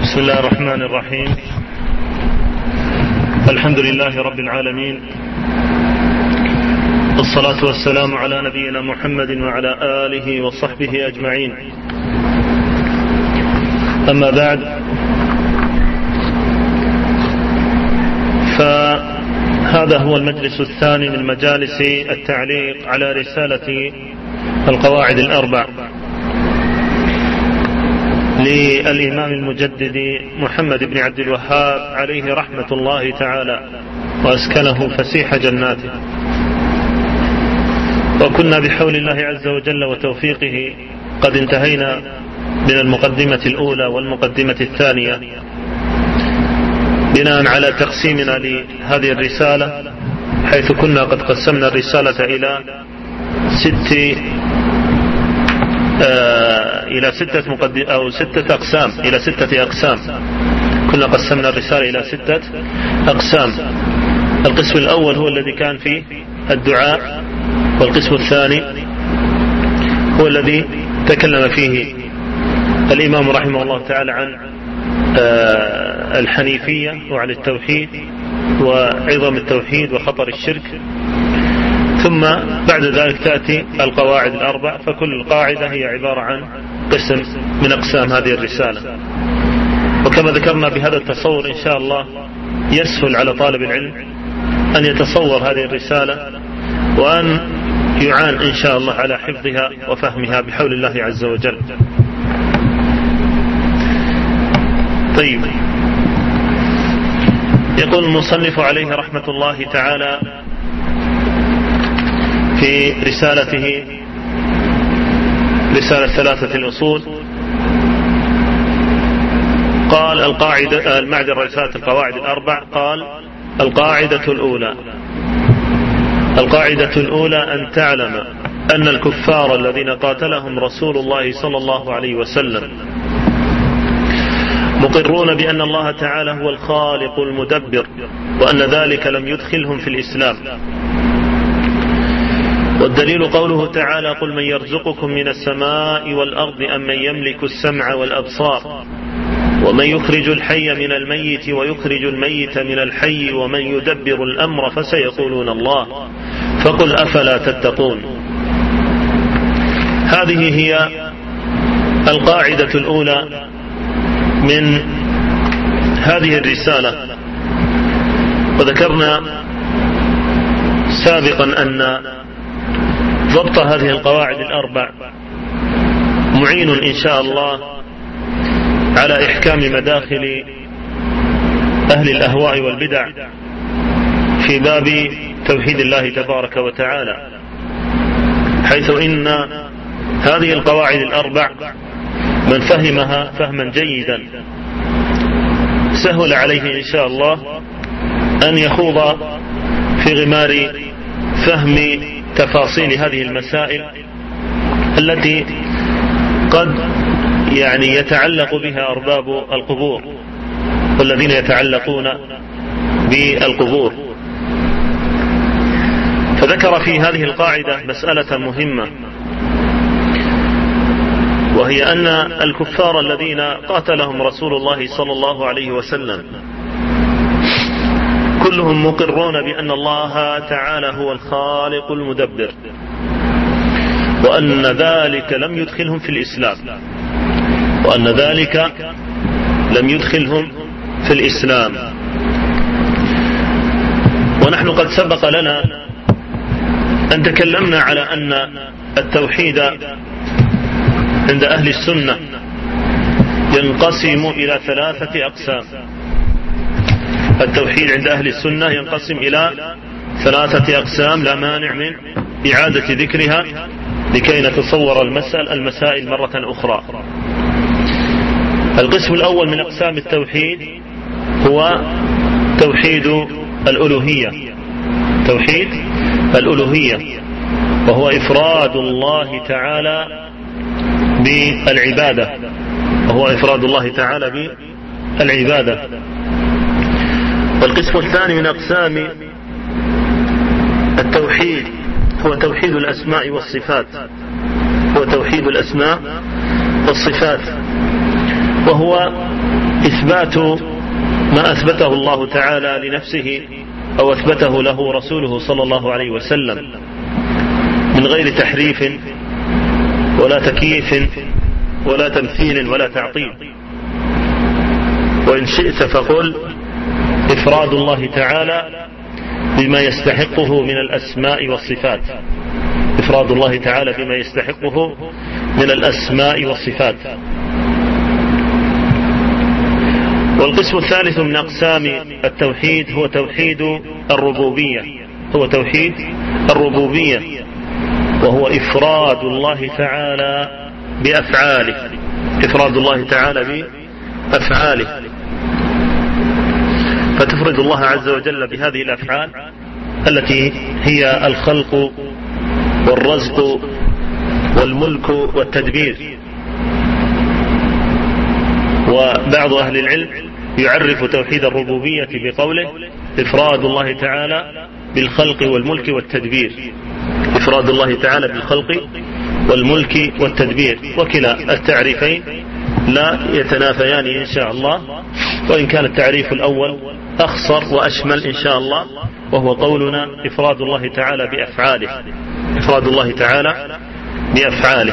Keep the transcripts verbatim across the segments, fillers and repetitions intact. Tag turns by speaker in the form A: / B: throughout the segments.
A: بسم الله الرحمن الرحيم. الحمد لله رب العالمين، والصلاة والسلام على نبينا محمد وعلى آله وصحبه أجمعين. أما بعد، فهذا هو المجلس الثاني من مجالس التعليق على رسالة القواعد الأربع للإمام المجدد محمد بن عبد الوهاب عليه رحمة الله تعالى، وأسكنه فسيح جناته. وكنا بحول الله عز وجل وتوفيقه قد انتهينا من المقدمة الأولى والمقدمة الثانية بناء على تقسيمنا لهذه الرسالة، حيث كنا قد قسمنا الرسالة إلى ست آه إلى ستة مقدم أو ستة أقسام إلى ستة أقسام. كنا قسمنا الرسالة إلى ستة أقسام. القسم الأول هو الذي كان فيه الدعاء، والقسم الثاني هو الذي تكلم فيه الإمام رحمه الله تعالى عن آه الحنيفية وعن التوحيد وعظم التوحيد وخطر الشرك. ثم بعد ذلك تأتي القواعد الأربع، فكل قاعدة هي عبارة عن قسم من أقسام هذه الرسالة. وكما ذكرنا بهذا التصور إن شاء الله يسهل على طالب العلم أن يتصور هذه الرسالة، وأن يعان إن شاء الله على حفظها وفهمها بحول الله عز وجل. طيب، يقول المصنف عليه رحمة الله تعالى في رسالته رسالة ثلاثة الأصول، قال القاعدة المعدن رسالة القواعد الأربع، قال القاعدة الأولى القاعدة الأولى أن تعلم أن الكفار الذين قاتلهم رسول الله صلى الله عليه وسلم مقرون بأن الله تعالى هو الخالق المدبر، وأن ذلك لم يدخلهم في الإسلام. والدليل قوله تعالى: قل من يرزقكم من السماء والأرض أم من يملك السمع والأبصار ومن يخرج الحي من الميت ويخرج الميت من الحي ومن يدبر الأمر فسيقولون الله فقل أفلا تتقون. هذه هي القاعدة الأولى من هذه الرسالة. وذكرنا سابقا أن ضبط هذه القواعد الأربع معين إن شاء الله على إحكام مداخل أهل الأهواء والبدع في باب توحيد الله تبارك وتعالى، حيث إن هذه القواعد الأربع من فهمها فهما جيدا سهل عليه إن شاء الله أن يخوض في غمار فهم تفاصيل هذه المسائل التي قد يعني يتعلق بها أرباب القبور والذين يتعلقون بالقبور. فذكر في هذه القاعدة مسألة مهمة، وهي أن الكفار الذين قاتلهم رسول الله صلى الله عليه وسلم كلهم مقرون بأن الله تعالى هو الخالق المدبر، وأن ذلك لم يدخلهم في الإسلام وأن ذلك لم يدخلهم في الإسلام. ونحن قد سبق لنا أن تكلمنا على أن التوحيد عند أهل السنة ينقسم إلى ثلاثة أقسام. التوحيد عند أهل السنة ينقسم إلى ثلاثة أقسام، لا مانع من إعادة ذكرها لكي نتصور المسألة المسائل مرة أخرى. القسم الأول من أقسام التوحيد هو توحيد الألوهية توحيد الألوهية وهو إفراد الله تعالى بالعبادة وهو إفراد الله تعالى بالعبادة. والقسم الثاني من أقسام التوحيد هو توحيد الأسماء والصفات هو توحيد الأسماء والصفات وهو إثبات ما أثبته الله تعالى لنفسه أو أثبته له رسوله صلى الله عليه وسلم من غير تحريف ولا تكييف ولا تمثيل ولا تعطيل. وإن شئت فقل إفراد الله تعالى بما يستحقه من الأسماء والصفات، إفراد الله تعالى بما يستحقه من الأسماء والصفات. والقسم الثالث من أقسام التوحيد هو توحيد الربوبية، هو توحيد الربوبية وهو إفراد الله تعالى بأفعاله، إفراد الله تعالى بأفعاله، فتفرد الله عز وجل بهذه الأفعال التي هي الخلق والرزق والملك والتدبير. وبعض أهل العلم يعرف توحيد الربوبية بقوله إفراد الله تعالى بالخلق والملك والتدبير، إفراد الله تعالى بالخلق والملك والتدبير، وكلا التعريفين لا يتنافيان إن شاء الله، وإن كان التعريف الأول أخصر وأشمل إن شاء الله، وهو قولنا إفراد الله تعالى بأفعاله، إفراد الله تعالى بأفعاله.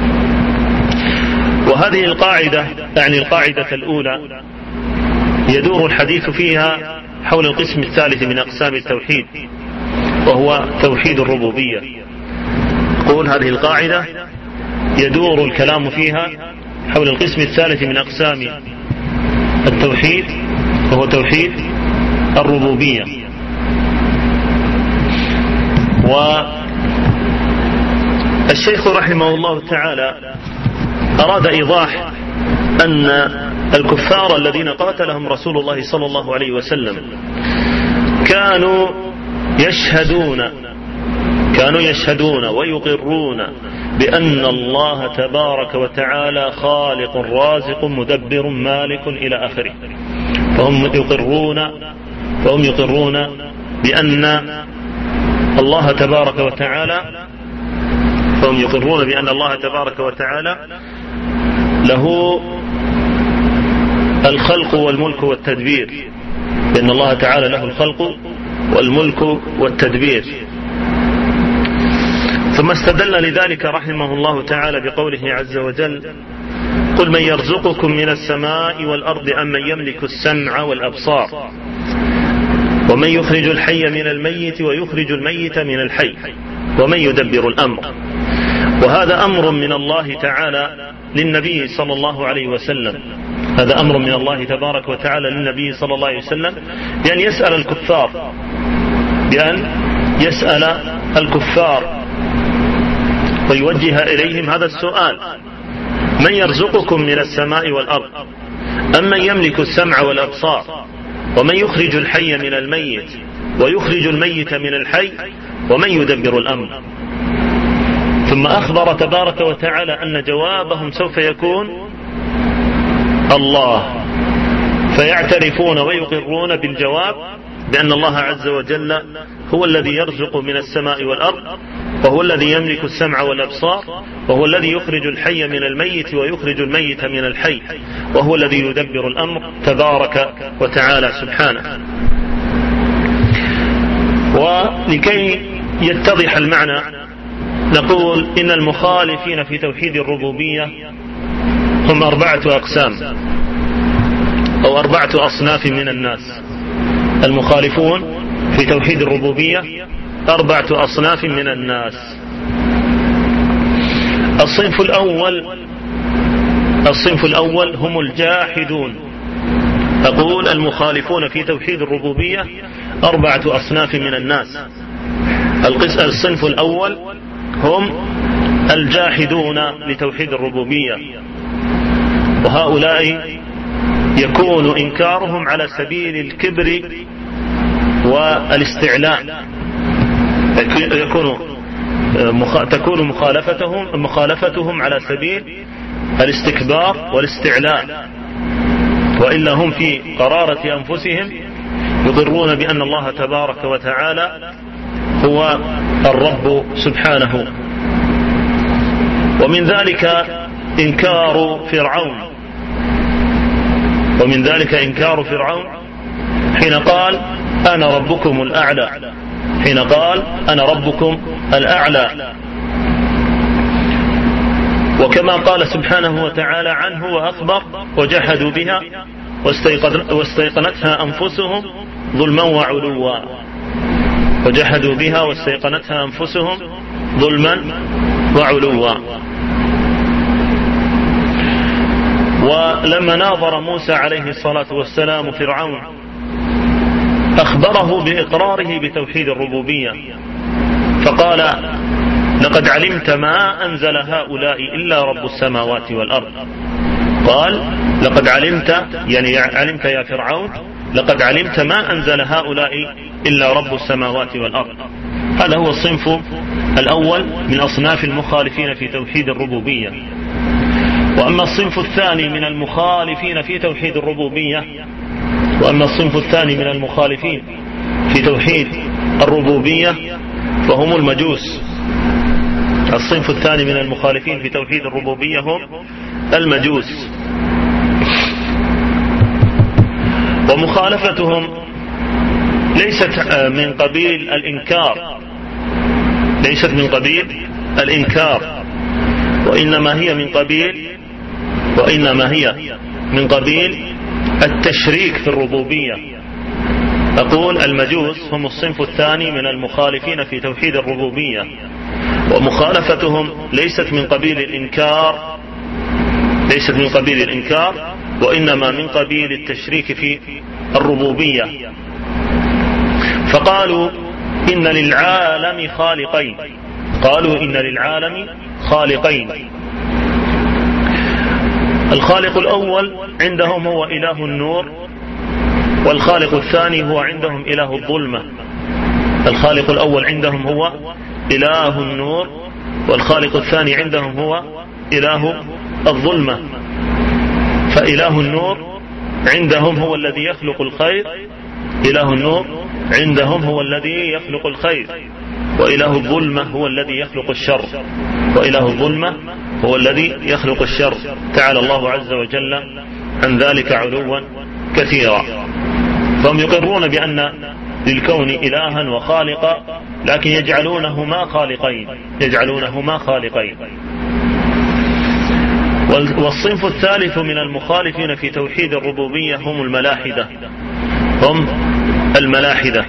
A: وهذه القاعدة يعني القاعدة الأولى يدور الحديث فيها حول القسم الثالث من أقسام التوحيد وهو توحيد الربوبية. قول هذه القاعدة يدور الكلام فيها حول القسم الثالث من أقسام التوحيد وهو توحيد الربوبية. والشيخ رحمه الله تعالى أراد إيضاح أن الكفار الذين قاتلهم رسول الله صلى الله عليه وسلم كانوا يشهدون كانوا يشهدون ويقرون بأن الله تبارك وتعالى خالق رازق مدبر مالك إلى آخره، فهم يقرون فهم يقرون بأن الله تبارك وتعالى فهم يقرون بأن الله تبارك وتعالى له الخلق والملك والتدبير، بأن الله تعالى له الخلق والملك والتدبير. ثم استدل لذلك رحمه الله تعالى بقوله عز وجل قل من يرزقكم من السماء والأرض أم من يملك السمع والأبصار ومن يخرج الحي من الميت ويخرج الميت من الحي ومن يدبر الأمر. وهذا أمر من الله تعالى للنبي صلى الله عليه وسلم، هذا أمر من الله تبارك وتعالى للنبي صلى الله عليه وسلم بأن يسأل الكفار بأن يسأل الكفار ويوجه إليهم هذا السؤال: من يرزقكم من السماء والأرض أم من يملك السمع والأبصار ومن يخرج الحي من الميت ويخرج الميت من الحي ومن يدبر الأمر. ثم أخبر تبارك وتعالى أن جوابهم سوف يكون الله، فيعترفون ويقرون بالجواب بأن الله عز وجل هو الذي يرزق من السماء والأرض، وهو الذي يملك السمع والأبصار، وهو الذي يخرج الحي من الميت ويخرج الميت من الحي، وهو الذي يدبر الأمر تبارك وتعالى سبحانه. ولكي يتضح المعنى نقول إن المخالفين في توحيد الربوبية هم أربعة أقسام أو أربعة أصناف من الناس. المخالفون في توحيد الربوبية أربعة أصناف من الناس. الصنف الأول الصنف الأول هم الجاحدون. أقول المخالفون في توحيد الربوبية أربعة أصناف من الناس. الصنف الأول هم الجاحدون لتوحيد الربوبية، وهؤلاء يكون إنكارهم على سبيل الكبر والاستعلاء، يكون تكون مخالفتهم مخالفتهم على سبيل الاستكبار والاستعلاء، وإلا هم في قرارة أنفسهم يقرون بأن الله تبارك وتعالى هو الرب سبحانه. ومن ذلك إنكار فرعون ومن ذلك إنكار فرعون حين قال أنا ربكم الأعلى، حين قال أنا ربكم الأعلى. وكما قال سبحانه وتعالى عنه وأخبر وجحدوا بها واستيقنتها أنفسهم ظلما وعلوا، وجحدوا بها واستيقنتها أنفسهم ظلما وعلوا. ولما ناظر موسى عليه الصلاة والسلام فرعون أخبره بإقراره بتوحيد الربوبية، فقال لقد علمت ما أنزل هؤلاء إلا رب السماوات والأرض. قال لقد علمت، يعني علمت يا فرعون، لقد علمت ما أنزل هؤلاء إلا رب السماوات والأرض. هذا هو الصنف الأول من أصناف المخالفين في توحيد الربوبية. وأما الصنف الثاني من المخالفين في توحيد الربوبية وأما الصنف الثاني من المخالفين في توحيد الربوبية فهم المجوس. الصنف الثاني من المخالفين في توحيد الربوبية هم المجوس، ومخالفتهم ليست من قبيل الإنكار ليست من قبيل الإنكار وإنما هي من قبيل وإنما هي من قبيل التشريك في الربوبية. أقول المجوس هم الصنف الثاني من المخالفين في توحيد الربوبية، ومخالفتهم ليست من قبيل الإنكار ليست من قبيل الإنكار وإنما من قبيل التشريك في الربوبية. فقالوا إن للعالم خالقين قالوا إن للعالم خالقين الخالق الأول عندهم هو إله النور، والخالق الثاني هو عندهم إله الظلمة. الخالق الأول عندهم هو إله النور، والخالق الثاني عندهم هو إله الظلمة. فإله النور عندهم هو الذي يخلق الخير إله النور عندهم هو الذي يخلق الخير، وإله الظلمة هو الذي يخلق الشر وإله الظلمة هو الذي يخلق الشر. تعالى الله عز وجل عن ذلك علوا كثيرا. فهم يقرون بأن للكون إلها وخالقا، لكن يجعلونهما خالقين يجعلونهما خالقين والصنف الثالث من المخالفين في توحيد الربوبية هم الملاحدة هم الملاحدة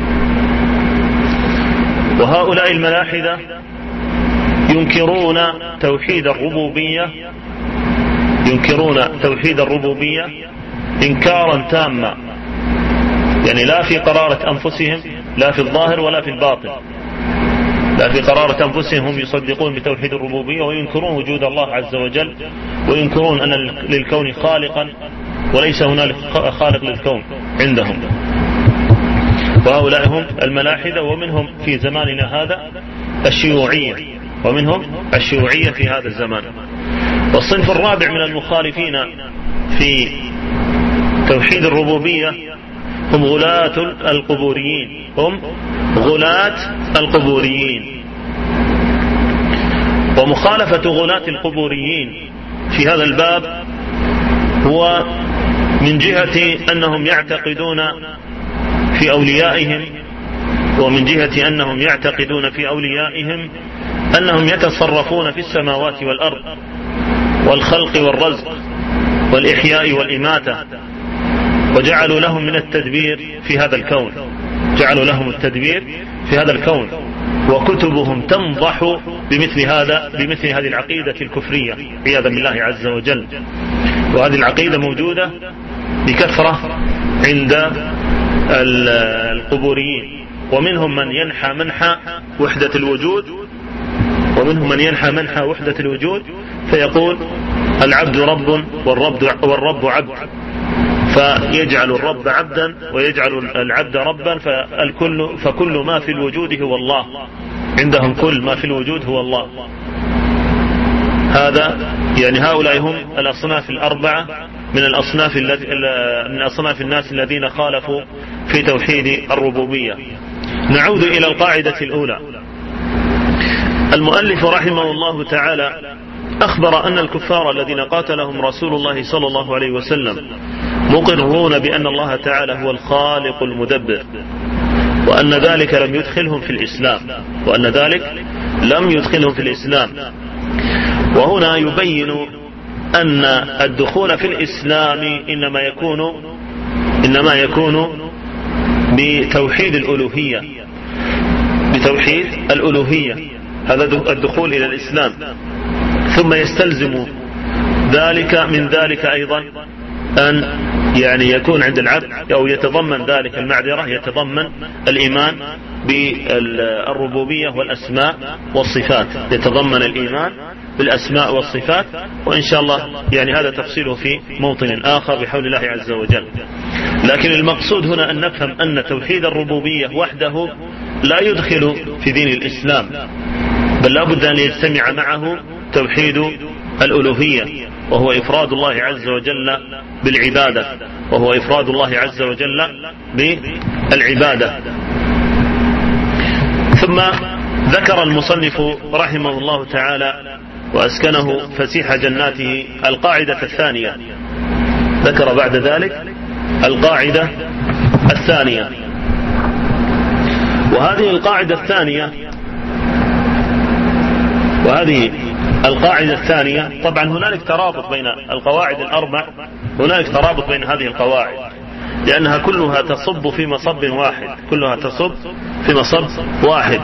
A: وهؤلاء الملاحدة ينكرون توحيد الربوبية ينكرون توحيد الربوبية إنكارا تاما، يعني لا في قرارة أنفسهم، لا في الظاهر ولا في الباطن، لا في قرارة أنفسهم هم يصدقون بتوحيد الربوبية وينكرون وجود الله عز وجل، وينكرون أن للكون خالقا وليس هنالك خالق للكون عندهم. وهؤلاء هم الملاحدة، ومنهم في زماننا هذا الشيوعية ومنهم الشيوعية في هذا الزمان. والصنف الرابع من المخالفين في توحيد الربوبية هم غلاة القبوريين هم غلاة القبوريين ومخالفة غلاة القبوريين في هذا الباب هو من جهة أنهم يعتقدون في أوليائهم ومن جهة أنهم يعتقدون في أوليائهم أنهم يتصرفون في السماوات والأرض والخلق والرزق والإحياء والإماتة، وجعلوا لهم من التدبير في هذا الكون جعلوا لهم التدبير في هذا الكون وكتبهم تنضح بمثل هذا بمثل هذه العقيدة الكفرية عياذا بالله عز وجل. وهذه العقيدة موجودة بكثرة عند القبوريين، ومنهم من ينحى منحى وحدة الوجود ومنهم من ينحى منحى وحدة الوجود فيقول العبد رب والرب, والرب عبد، فيجعل الرب عبدا ويجعل العبد ربا، فالكل فكل ما في الوجود هو الله. عندهم كل ما في الوجود هو الله. هذا يعني هؤلاء هم الأصناف الأربعة من الأصناف من أصناف الناس الذين خالفوا في توحيد الربوبية. نعود إلى القاعدة الأولى. المؤلف رحمه الله تعالى أخبر أن الكفار الذين قاتلهم رسول الله صلى الله عليه وسلم مقرون بأن الله تعالى هو الخالق المدبر، وأن ذلك لم يدخلهم في الإسلام وأن ذلك لم يدخلهم في الإسلام. وهنا يبين أن الدخول في الإسلام إنما يكون إنما يكون بتوحيد الألوهية بتوحيد الألوهية هذا الدخول إلى الإسلام. ثم يستلزم ذلك من ذلك أيضا أن يعني يكون عند العبد أو يتضمن ذلك المعذرة يتضمن الإيمان بالربوبية والأسماء والصفات، يتضمن الإيمان بالأسماء والصفات، وإن شاء الله يعني هذا تفصيله في موطن آخر بحول الله عز وجل. لكن المقصود هنا أن نفهم أن توحيد الربوبية وحده لا يدخل في دين الإسلام، بل لا بد أن يجتمع معه توحيد الألوهية، وهو إفراد الله عز وجل بالعبادة وهو إفراد الله عز وجل بالعبادة. ثم ذكر المصنف رحمه الله تعالى وأسكنه فسيح جناته القاعدة الثانية، ذكر بعد ذلك القاعدة الثانية. وهذه القاعدة الثانية وهذه القاعدة الثانية طبعا هنالك ترابط بين القواعد الأربع، هنالك ترابط بين هذه القواعد لأنها كلها تصب في مصب واحد كلها تصب في مصب واحد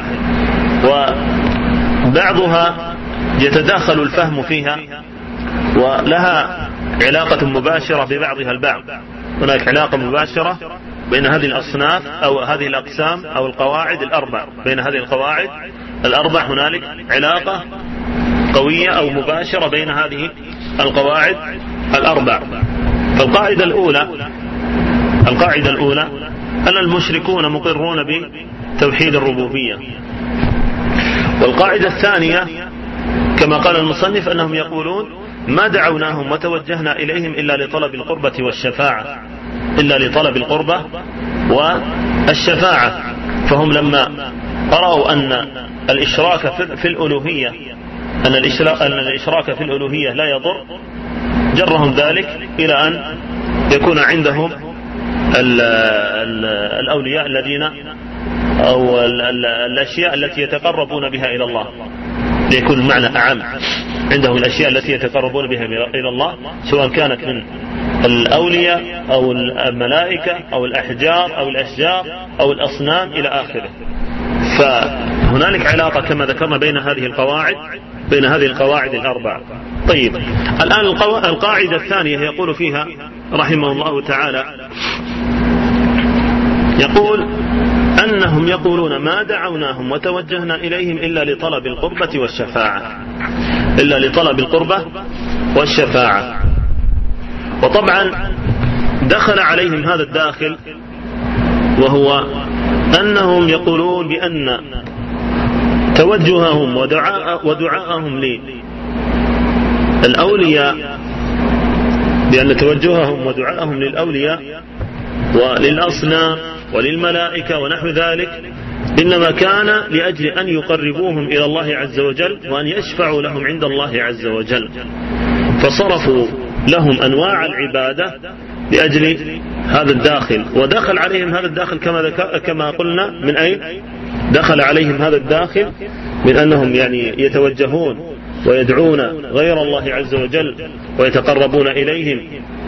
A: وبعضها يتداخل الفهم فيها ولها علاقة مباشرة ببعضها البعض. هناك علاقة مباشرة بين هذه الأصناف أو هذه الأقسام أو القواعد الأربع، بين هذه القواعد الأربع هنالك علاقة قوية أو مباشرة بين هذه القواعد الأربع. فالقاعدة الأولى القاعدة الأولى أن المشركون مقرون بتوحيد الربوبية. والقاعدة الثانية كما قال المصنف أنهم يقولون ما دعوناهم وتوجهنا إليهم إلا لطلب القربة والشفاعة إلا لطلب القربة والشفاعة. فهم لما رأوا أن الإشراك في الألوهية أن الإشراك في الألوهية لا يضر، جرهم ذلك إلى أن يكون عندهم الأولياء الذين أو الأشياء التي يتقربون بها إلى الله، ليكون المعنى أعم، عندهم الأشياء التي يتقربون بها إلى الله سواء كانت من الأولياء أو الملائكة أو الأحجار أو الأشجار أو الأصنام إلى آخره. فهنالك علاقة كما ذكرنا بين هذه القواعد بين هذه القواعد الأربع. طيب الآن القاعدة الثانية يقول فيها رحمه الله تعالى يقول أنهم يقولون ما دعوناهم وتوجهنا إليهم إلا لطلب القربة والشفاعة إلا لطلب القربة والشفاعة. وطبعا دخل عليهم هذا الداخل وهو أنهم يقولون بأن توجههم ودعاء ودعاءهم للأولياء بأن توجههم ودعاءهم للأولياء وللأصنام وللملائكة ونحو ذلك إنما كان لأجل أن يقربوهم إلى الله عز وجل وأن يشفعوا لهم عند الله عز وجل، فصرفوا لهم أنواع العبادة لأجل هذا الداخل. ودخل عليهم هذا الداخل كما كما قلنا من أين دخل عليهم هذا الداخل من أنهم يعني يتوجهون ويدعون غير الله عز وجل ويتقربون إليهم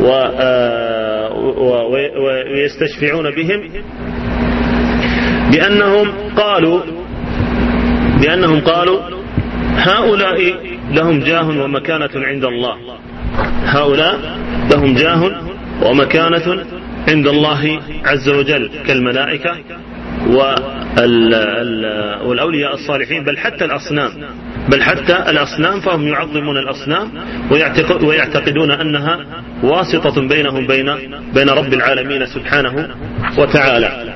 A: ويستشفعون بهم بأنهم قالوا بأنهم قالوا هؤلاء لهم جاه ومكانة عند الله هؤلاء لهم جاه ومكانة عند الله عز وجل كالملائكة والأولياء الصالحين، بل حتى الأصنام بل حتى الأصنام فهم يعظمون الأصنام ويعتقدون أنها واسطة بينهم بين بين رب العالمين سبحانه وتعالى.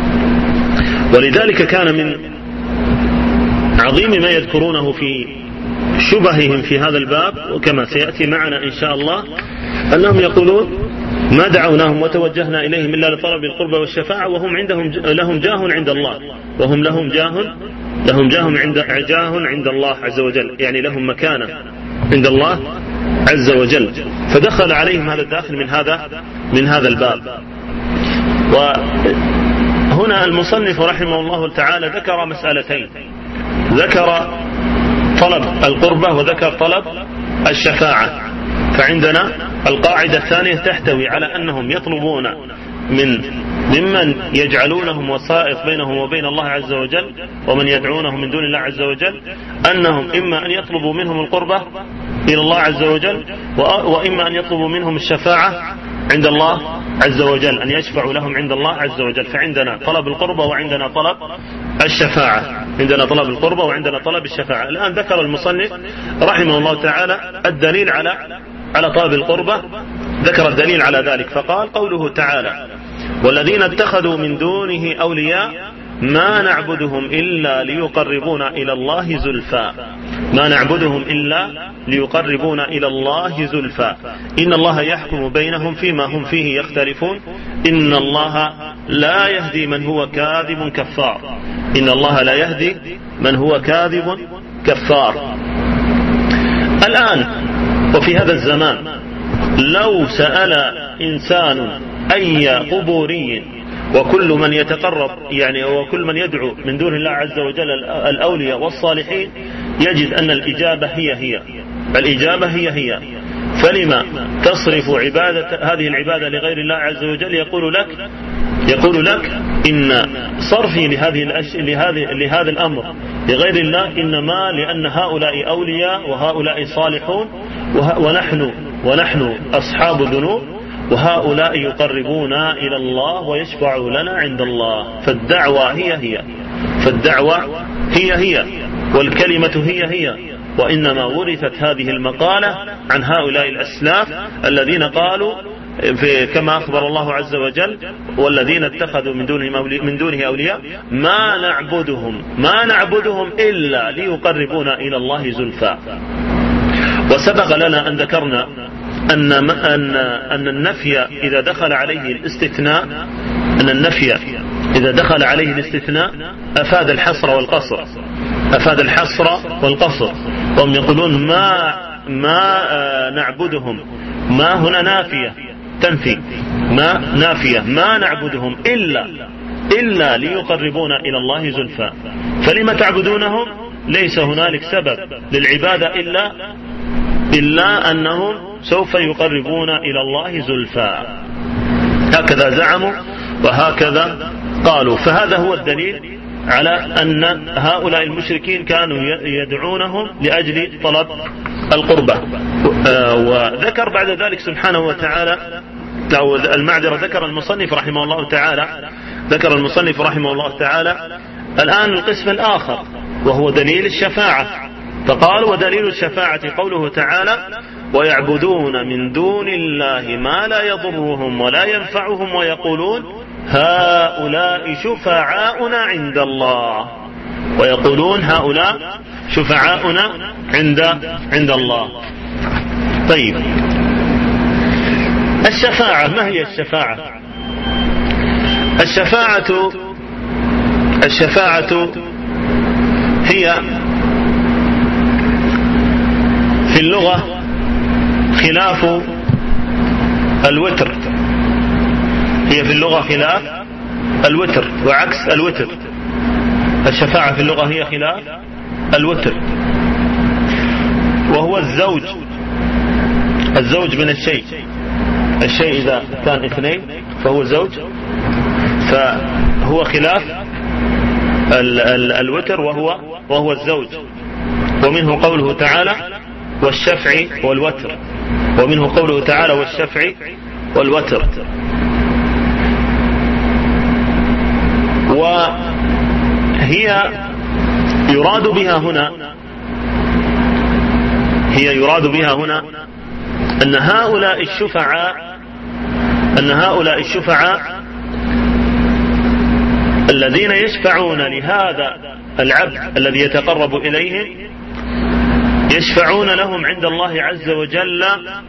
A: ولذلك كان من عظيم ما يذكرونه في شبههم في هذا الباب وكما سيأتي معنا إن شاء الله أنهم يقولون ما دعوناهم وتوجهنا إليهم إلا لطلب القربى والشفاعة وهم عندهم لهم جاه عند الله وهم لهم جاه لهم جاه عند جاه عند الله عز وجل، يعني لهم مكانة عند الله عز وجل. فدخل عليهم هذا الداخل من هذا من هذا الباب. وهنا المصنف رحمه الله تعالى ذكر مسألتين، ذكر طلب القربة وذكر طلب الشفاعة. فعندنا القاعدة الثانية تحتوي على أنهم يطلبون من ممن يجعلونهم وسائط بينهم وبين الله عز وجل ومن يدعونهم من دون الله عز وجل، أنهم إما أن يطلبوا منهم القربة إلى الله عز وجل، وإما أن يطلبوا منهم الشفاعة عند الله عز وجل، أن يشفعوا لهم عند الله عز وجل. فعندنا طلب القربة وعندنا طلب الشفاعة، عندنا طلب القربة وعندنا طلب الشفاعة. الآن ذكر المصنف رحمه الله تعالى الدليل على على طلب القربة، ذكر الدليل على ذلك فقال: قوله تعالى: والذين اتخذوا من دونه أولياء ما نعبدهم إلا ليقربونا إلى الله زلفى، ما نعبدهم إلا ليقربونا إلى الله زلفى إن الله يحكم بينهم فيما هم فيه يختلفون إن الله لا يهدي من هو كاذب كفار، إن الله لا يهدي من هو كاذب كفار. الآن وفي هذا الزمان لو سأل إنسان أي قبوري وكل من يتقرب يعني وكل من يدعو من دون الله عز وجل الأولياء والصالحين يجد أن الإجابة هي هي الإجابة هي هي فلما تصرف عبادة هذه العبادة لغير الله عز وجل؟ يقول لك يقول لك إن صرفي لهذه الأش... لهذه... لهذا الأمر لغير الله إنما لأن هؤلاء أولياء وهؤلاء صالحون وه... ونحن ونحن أصحاب ذنوب، وهؤلاء يقربونا إلى الله ويشفعوا لنا عند الله. فالدعوة هي هي فالدعوة هي هي والكلمة هي هي وإنما ورثت هذه المقالة عن هؤلاء الأسلاف الذين قالوا في كما أخبر الله عز وجل: والذين اتخذوا من دونه من دونه أولياء ما نعبدهم ما نعبدهم إلا ليقربونا إلى الله زلفى. وسبق لنا أن ذكرنا أن أن أن النفي إذا دخل عليه الاستثناء أن النفي إذا دخل عليه الاستثناء أفاد الحصر والقصر أفاد الحصر والقصر وهم يقولون ما ما نعبدهم، ما هنا نافية تنفي، ما نافية ما نعبدهم إلا إلا ليقربونا إلى الله زلفى. فلما تعبدونهم؟ ليس هنالك سبب للعبادة إلا إلا أنهم سوف يقربون إلى الله زلفى، هكذا زعموا وهكذا قالوا. فهذا هو الدليل على أن هؤلاء المشركين كانوا يدعونهم لأجل طلب القربة. وذكر بعد ذلك سبحانه وتعالى أو المعذرة ذكر المصنف رحمه الله تعالى ذكر المصنف رحمه الله تعالى الآن القسم الآخر وهو دليل الشفاعة. فقال: ودليل الشفاعة قوله تعالى: ويعبدون من دون الله ما لا يضرهم ولا ينفعهم ويقولون هؤلاء شفعاؤنا عند الله ويقولون هؤلاء شفعاؤنا عند عند الله. طيب، الشفاعة ما هي الشفاعة؟ الشفاعة الشفاعة هي في اللغة خلاف الوتر، هي في اللغة خلاف الوتر وعكس الوتر. الشفاعة في اللغة هي خلاف الوتر، وهو الزوج الزوج من الشيء الشيء إذا كان اثنين فهو زوج، فهو خلاف ال ال الوتر وهو وهو الزوج. ومنه قوله تعالى: والشفع والوتر، ومنه قوله تعالى: والشفع والوتر. وهي يراد بها هنا هي يراد بها هنا أن هؤلاء الشفعاء أن هؤلاء الشفعاء الذين يشفعون لهذا العبد الذي يتقرب إليهم يشفعون لهم عند الله عز وجل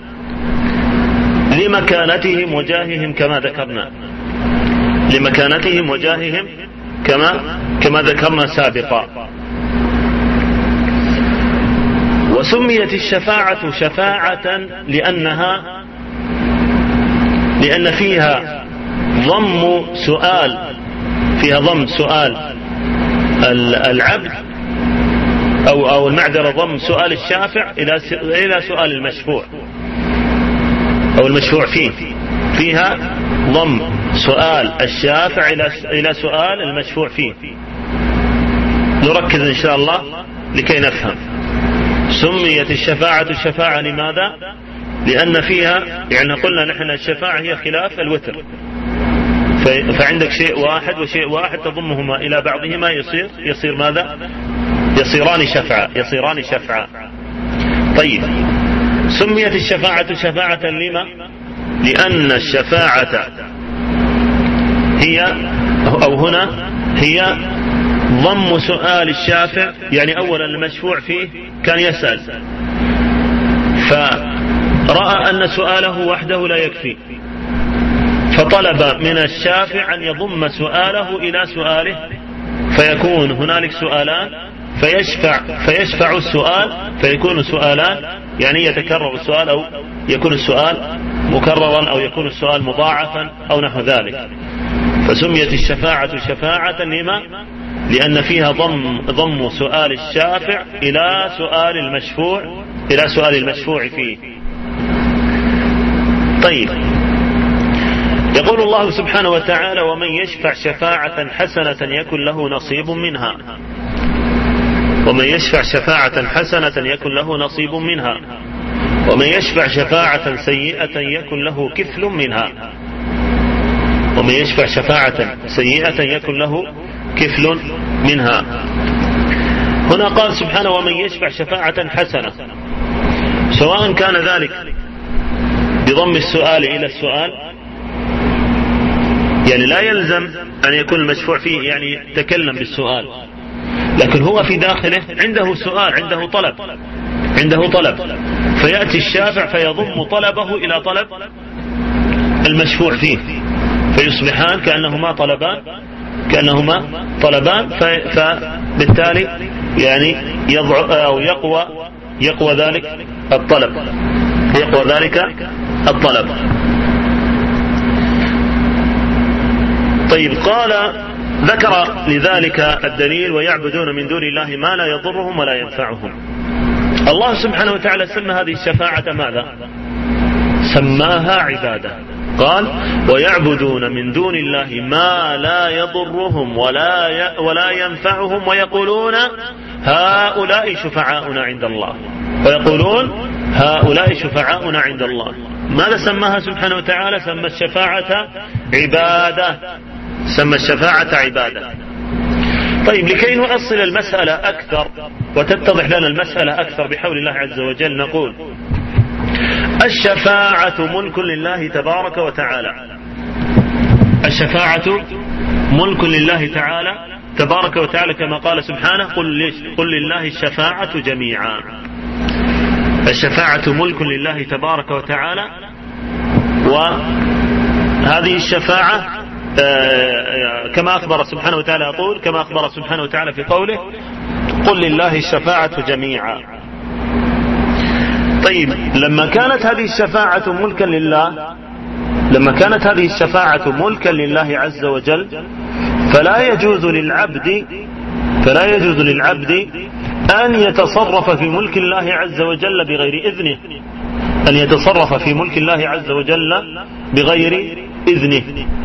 A: لمكانتهم وجاههم كما ذكرنا لمكانتهم وجاههم كما كما ذكرنا سابقا. وسميت الشفاعة شفاعة لأنها لأن فيها ضم سؤال فيها ضم سؤال العبد أو أو المعذرة ضم سؤال الشافع إلى إلى سؤال المشفوع أو المشفوع فيه. فيها ضم سؤال الشافع إلى إلى سؤال المشفوع فيه. نركز إن شاء الله لكي نفهم. سميت الشفاعة الشفاعة لماذا؟ لأن فيها يعني قلنا نحن الشفاعة هي خلاف الوتر، فعندك شيء واحد وشيء واحد تضمهما إلى بعضهما يصير يصير ماذا؟ يصيران شفعة يصيران شفعة. طيب سميت الشفاعة شفاعة لما؟ لأن الشفاعة هي أو هنا هي ضم سؤال الشافع، يعني أولا المشفوع فيه كان يسأل فرأى أن سؤاله وحده لا يكفي، فطلب من الشافع أن يضم سؤاله إلى سؤاله، فيكون هنالك سؤالان فيشفع فيشفع السؤال فيكون سؤالان، يعني يتكرر السؤال أو يكون السؤال مكررا أو يكون السؤال مضاعفا أو نحو ذلك. فسميت الشفاعة شفاعة لما؟ لأن فيها ضم ضم سؤال الشافع إلى سؤال المشفوع إلى سؤال المشفوع فيه. طيب يقول الله سبحانه وتعالى: ومن يشفع شفاعة حسنة يكن له نصيب منها. ومن يشفع شفاعة حسنة يكن له نصيب منها، ومن يشفع شفاعة سيئة يكن له كفل منها. ومن يشفع شفاعة سيئة يكن له كفل منها. هنا قال سبحانه: ومن يشفع شفاعة حسنة، سواء كان ذلك بضم السؤال إلى السؤال، يعني لا يلزم أن يكون المشفوع فيه يعني يتكلم بالسؤال، لكن هو في داخله عنده سؤال، عنده طلب عنده طلب فيأتي الشافع فيضم طلبه إلى طلب المشفوع فيه، فيصبحان كأنهما طلبان كأنهما طلبان فبالتالي يعني يضع أو يقوى يقوى ذلك الطلب يقوى ذلك الطلب. طيب قال ذكر لذلك الدليل: ويعبدون من دون الله ما لا يضرهم ولا ينفعهم. الله سبحانه وتعالى سمى هذه الشفاعة ماذا؟ سماها عبادة. قال: ويعبدون من دون الله ما لا يضرهم ولا ي... ولا ينفعهم ويقولون هؤلاء شفعاؤنا عند الله ويقولون هؤلاء شفعاؤنا عند الله. ماذا سماها سبحانه وتعالى؟ سمى الشفاعة عبادة سمى الشفاعة عبادة. طيب لكي نؤصل المسألة أكثر وتتضح لنا المسألة أكثر بحول الله عز وجل نقول: الشفاعة ملك لله تبارك وتعالى. الشفاعة ملك لله تعالى تبارك وتعالى كما قال سبحانه: قل, قل لله الشفاعة جميعا. الشفاعة ملك لله تبارك وتعالى، وهذه الشفاعة كما أخبر سبحانه وتعالى يقول كما أخبر سبحانه وتعالى في قوله: قل لله الشفاعة جميعا. طيب لما كانت هذه الشفاعة ملكا لله لما كانت هذه الشفاعة ملكا لله عز وجل فلا يجوز للعبد فلا يجوز للعبد أن يتصرف في ملك الله عز وجل بغير إذنه أن يتصرف في ملك الله عز وجل بغير إذنه.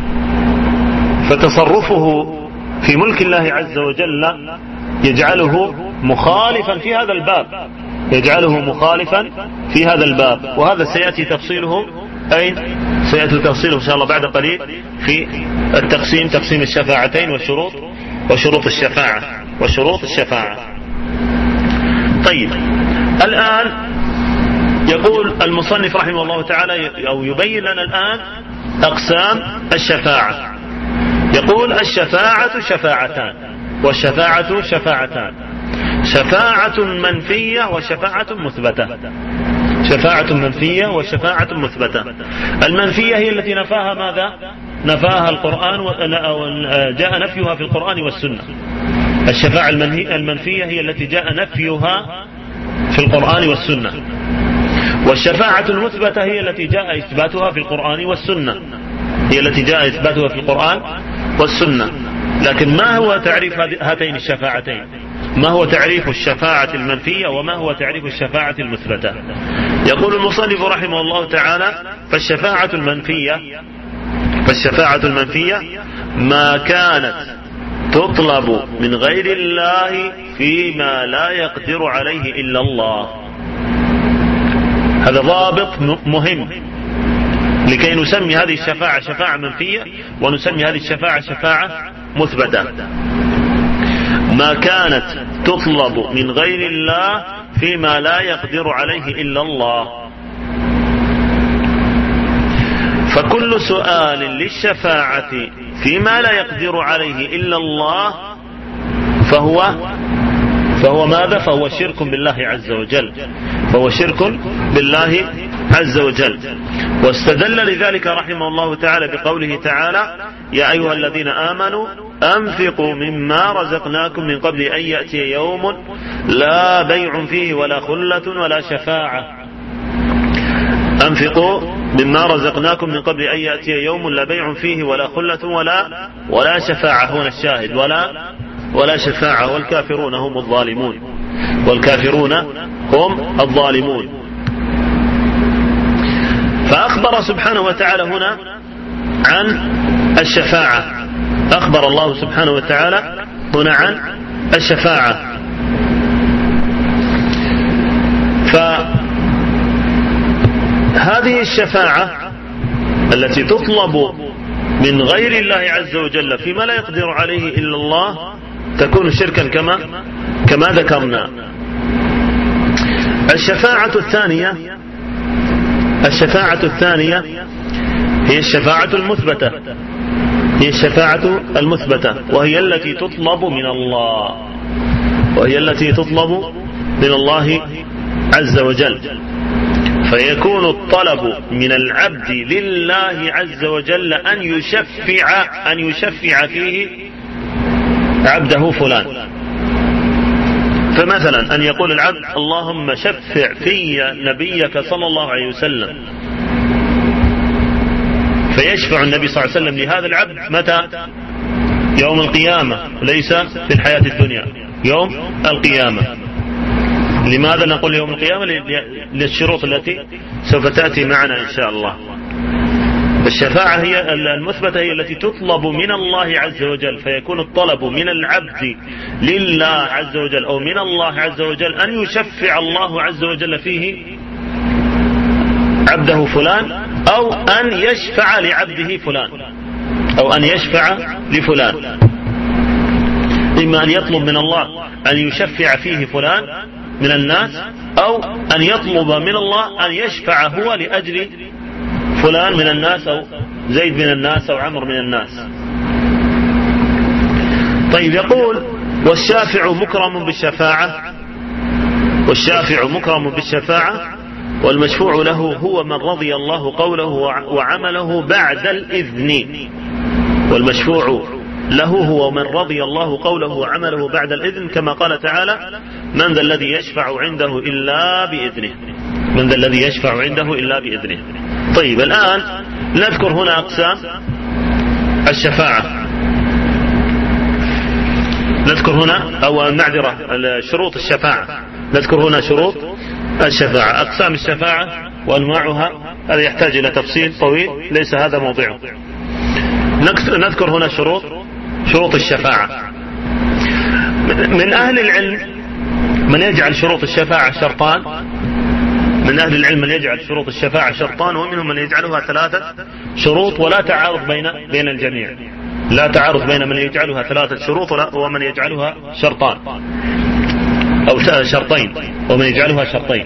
A: فتصرفه في ملك الله عز وجل يجعله مخالفا في هذا الباب يجعله مخالفا في هذا الباب وهذا سيأتي تفصيله أين سيأتي تفصيله إن شاء الله بعد قليل في التقسيم تقسيم الشفاعتين وشروط وشروط الشفاعة وشروط الشفاعة. طيب الآن يقول المصنف رحمه الله تعالى أو يبين لنا الآن أقسام الشفاعة. يقول: الشفاعة شفاعتان والشفاعة شفاعتان: شفاعة منفية وشفاعة مثبتة. شفاعة منفية وشفاعة مثبتة. المنفية هي التي نفاها ماذا؟ نفاها القرآن أو جاء نفيها في القرآن والسنة. الشفاعة المنفية هي التي جاء نفيها في القرآن والسنة، والشفاعة المثبتة هي التي جاء إثباتها في القرآن والسنة، هي التي جاء إثباتها في القرآن والسنة. لكن ما هو تعريف هاتين الشفاعتين؟ ما هو تعريف الشفاعة المنفية وما هو تعريف الشفاعة المثبتة؟ يقول المصنف رحمه الله تعالى: فالشفاعة المنفية فالشفاعة المنفية ما كانت تطلب من غير الله فيما لا يقدر عليه إلا الله. هذا ضابط مهم لكي نسمي هذه الشفاعة شفاعة منفية ونسمي هذه الشفاعة شفاعة مثبتة. ما كانت تطلب من غير الله فيما لا يقدر عليه إلا الله. فكل سؤال للشفاعة فيما لا يقدر عليه إلا الله فهو فهو ماذا؟ فهو شرك بالله عز وجل، فهو شرك بالله عز وجل. واستدل لذلك رحمه الله تعالى بقوله تعالى: يا أيها الذين آمنوا أنفقوا مما رزقناكم من قبل أن يأتي يوم لا بيع فيه ولا خلة ولا شفاعة. أنفقوا مما رزقناكم من قبل أن يأتي يوم لا بيع فيه ولا خلة ولا ولا شفاعة. هنا الشاهد: ولا ولا شفاعة. والكافرون هم الظالمون، والكافرون هم الظالمون. فأخبر سبحانه وتعالى هنا عن الشفاعة، أخبر الله سبحانه وتعالى هنا عن الشفاعة. فهذه الشفاعة التي تطلب من غير الله عز وجل فيما لا يقدر عليه إلا الله تكون شركا كما كما ذكرنا. الشفاعة الثانية الشفاعة الثانية هي الشفاعة المثبتة، هي الشفاعة المثبتة وهي التي تطلب من الله، وهي التي تطلب من الله عز وجل. فيكون الطلب من العبد لله عز وجل أن يشفع أن يشفع فيه عبده فلان. فمثلا أن يقول العبد: اللهم شفع في نبيك صلى الله عليه وسلم، فيشفع النبي صلى الله عليه وسلم لهذا العبد متى؟ يوم القيامة، ليس في الحياة الدنيا، يوم القيامة. لماذا نقول يوم القيامة؟ للشروط التي سوف تأتي معنا إن شاء الله. الشفاعة هي المثبتة هي التي تطلب من الله عز وجل، فيكون الطلب من العبد لله عز وجل أو من الله عز وجل أن يشفع الله عز وجل فيه عبده فلان، أو أن يشفع لعبده فلان، أو أن يشفع لفلان. إما أن يطلب من الله أن يشفع فيه فلان من الناس، أو أن يطلب من الله أن يشفع هو لأجل فلان من الناس، أو زيد من الناس، أو عمر من الناس. طيب، يقول: والشافع مكرم بالشفاعة والشافع مكرم بالشفاعة والمشفوع له هو من رضي الله قوله وعمله بعد الإذن. والمشفوع له هو من رضي الله قوله وعمله بعد الإذن، كما قال تعالى: من ذا الذي يشفع عنده إلا بإذنه من ذا الذي يشفع عنده إلا بإذنه. طيب، الآن نذكر هنا أقسام الشفاعة، نذكر هنا أو معذرة شروط الشفاعة، نذكر هنا شروط الشفاعة، أقسام الشفاعة وأنواعها. هذا يحتاج إلى تفصيل طويل، ليس هذا موضعه. نذكر هنا شروط شروط الشفاعة. من أهل العلم من يجعل شروط الشفاعة شرطان، من أهل العلم من يجعل شروط الشفاعة شرطان، ومنهم من يجعلها ثلاثة شروط، ولا تعارض بين بين الجميع، لا تعارض بين من يجعلها ثلاثة شروط ومن يجعلها شرطان أو شرطين، ومن يجعلها شرطين.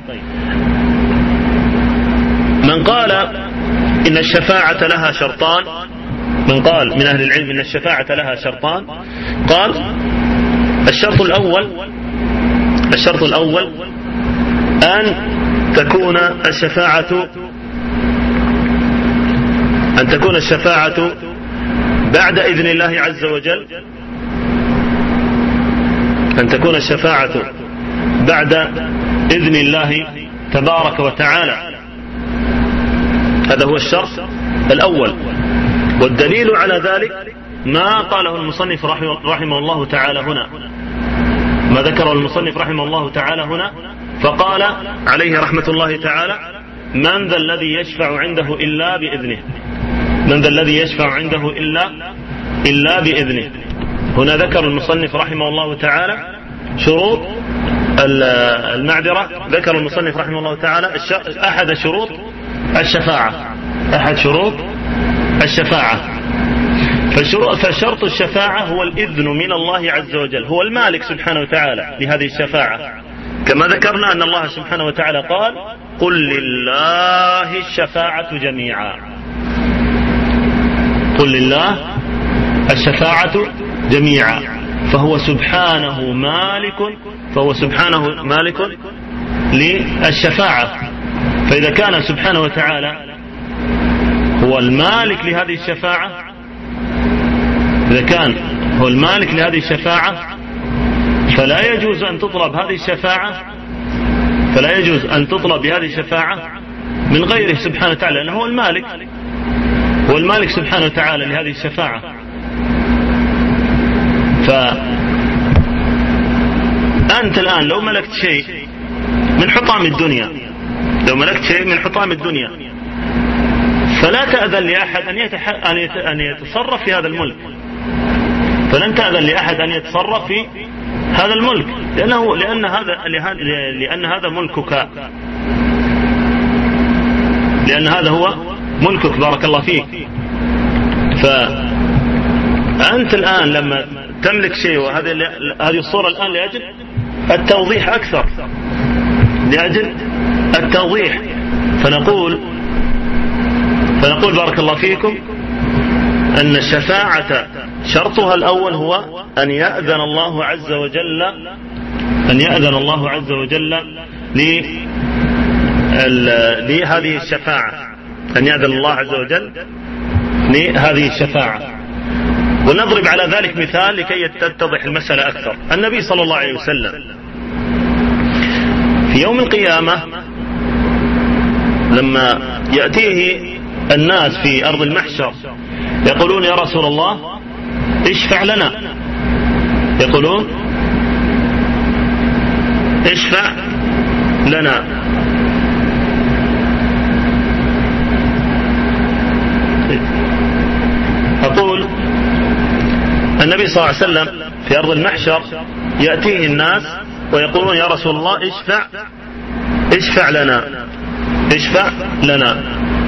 A: من قال إن الشفاعة لها شرطان، من قال من أهل العلم إن الشفاعة لها شرطان، قال: الشرط الأول الشرط الأول أن تكون الشفاعة أن تكون الشفاعة بعد إذن الله عز وجل، أن تكون الشفاعة بعد إذن الله تبارك وتعالى. هذا هو الشرط الأول. والدليل على ذلك ما قاله المصنف رحمه الله تعالى هنا، ما ذكره المصنف رحمه الله تعالى هنا، فقال عليه رحمة الله تعالى: من ذا الذي يشفع عنده إلا بإذنه، من ذا الذي يشفع عنده إلا إلا بإذنه. هنا ذكر المصنف رحمه الله تعالى شروط المعذرة، ذكر المصنف رحمه الله تعالى أحد شروط الشفاعة، أحد شروط الشفاعة. فشرط الشفاعة هو الإذن من الله عز وجل، هو المالك سبحانه وتعالى لهذه الشفاعة، كما ذكرنا أن الله سبحانه وتعالى قال: قل لله الشفاعة جميعا، قل لله الشفاعة جميعا. فهو سبحانه مالك، فهو سبحانه مالك للشفاعة. فإذا كان سبحانه وتعالى هو المالك لهذه الشفاعة، إذا كان هو المالك لهذه الشفاعة فلا يجوز أن تطلب هذه الشفاعة، فلا يجوز أن تطلب بهذه الشفاعة من غيره سبحانه وتعالى، لأنه هو المالك، هو المالك سبحانه وتعالى لهذه الشفاعة. فأنت الآن لو ملكت شيء من حطام الدنيا، لو ملكت شيء من حطام الدنيا، فلا تأذن لأحد أن يتح... أن, يت... أن يتصرف في هذا الملك، فلن تأذن لأحد أن يتصرف في هذا الملك، لأنه لأن هذا لأن هذا ملكك، لأن هذا هو ملكك، بارك الله فيك. فأنت الآن لما تملك شيء، وهذه هذه الصورة الآن لأجل التوضيح أكثر، لأجل التوضيح، فنقول فنقول بارك الله فيكم أن الشفاعة شرطها الأول هو أن يأذن الله عز وجل، أن يأذن الله عز وجل لهذه الشفاعة، أن يأذن الله عز وجل لهذه الشفاعة. ونضرب على ذلك مثال لكي تتضح المسألة أكثر. النبي صلى الله عليه وسلم في يوم القيامة لما يأتيه الناس في أرض المحشر يقولون: يا رسول الله اشفع لنا، يقولون: اشفع لنا. أقول النبي صلى الله عليه وسلم في أرض المحشر يأتيه الناس ويقولون: يا رسول الله اشفع اشفع لنا، اشفع لنا.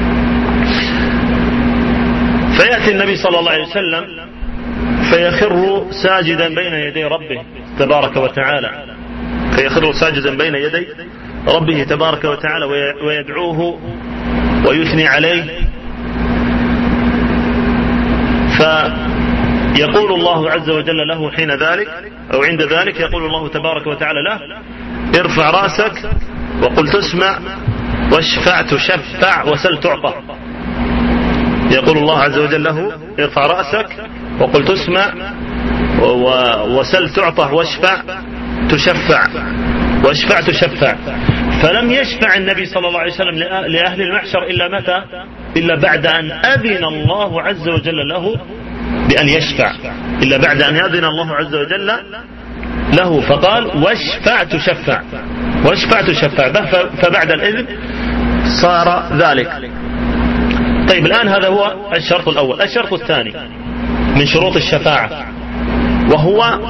A: فيأتي النبي صلى الله عليه وسلم فيخر ساجدا بين يدي ربه تبارك وتعالى، فيخر ساجدا بين يدي ربه تبارك وتعالى ويدعوه ويثني عليه. فيقول الله عز وجل له حين ذلك أو عند ذلك، يقول الله تبارك وتعالى له: ارفع رأسك وقل تسمع واشفع تشفع وسل تعطى. يقول الله عز وجل له: ارفع رأسك وقل تسمع وسل تعطى واشفع تشفع، واشفع تشفع. فلم يشفع النبي صلى الله عليه وسلم لأهل المحشر إلا متى؟ إلا بعد أن أذن الله عز وجل له بأن يشفع، إلا بعد أن يأذن الله عز وجل له، فقال: واشفع تشفع، واشفع تشفع. فبعد الإذن صار ذلك. طيب الآن هذا هو الشرط الأول. الشرط الثاني من شروط الشفاعة وهو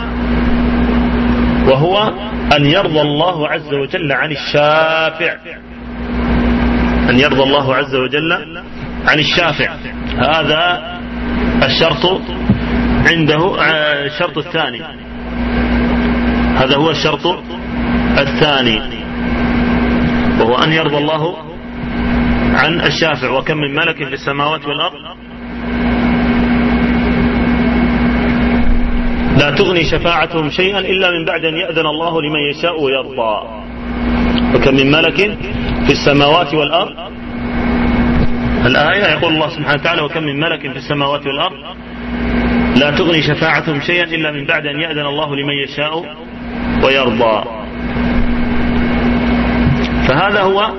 A: وهو أن يرضى الله عز وجل عن الشافع، أن يرضى الله عز وجل عن الشافع. هذا الشرط عنده الشرط الثاني، هذا هو الشرط الثاني، وهو أن يرضى الله عن الشافع. وكم من ملك في السماوات والأرض لا تغني شفاعتهم شيئا إلا من بعد أن يأذن الله لمن يشاء ويرضى. وكم من ملك في السماوات والأرض، الآية يقول الله سبحانه وتعالى: وكم من ملك في السماوات والأرض لا تغني شفاعتهم شيئا إلا من بعد أن يأذن الله لمن يشاء ويرضى. فهذا هو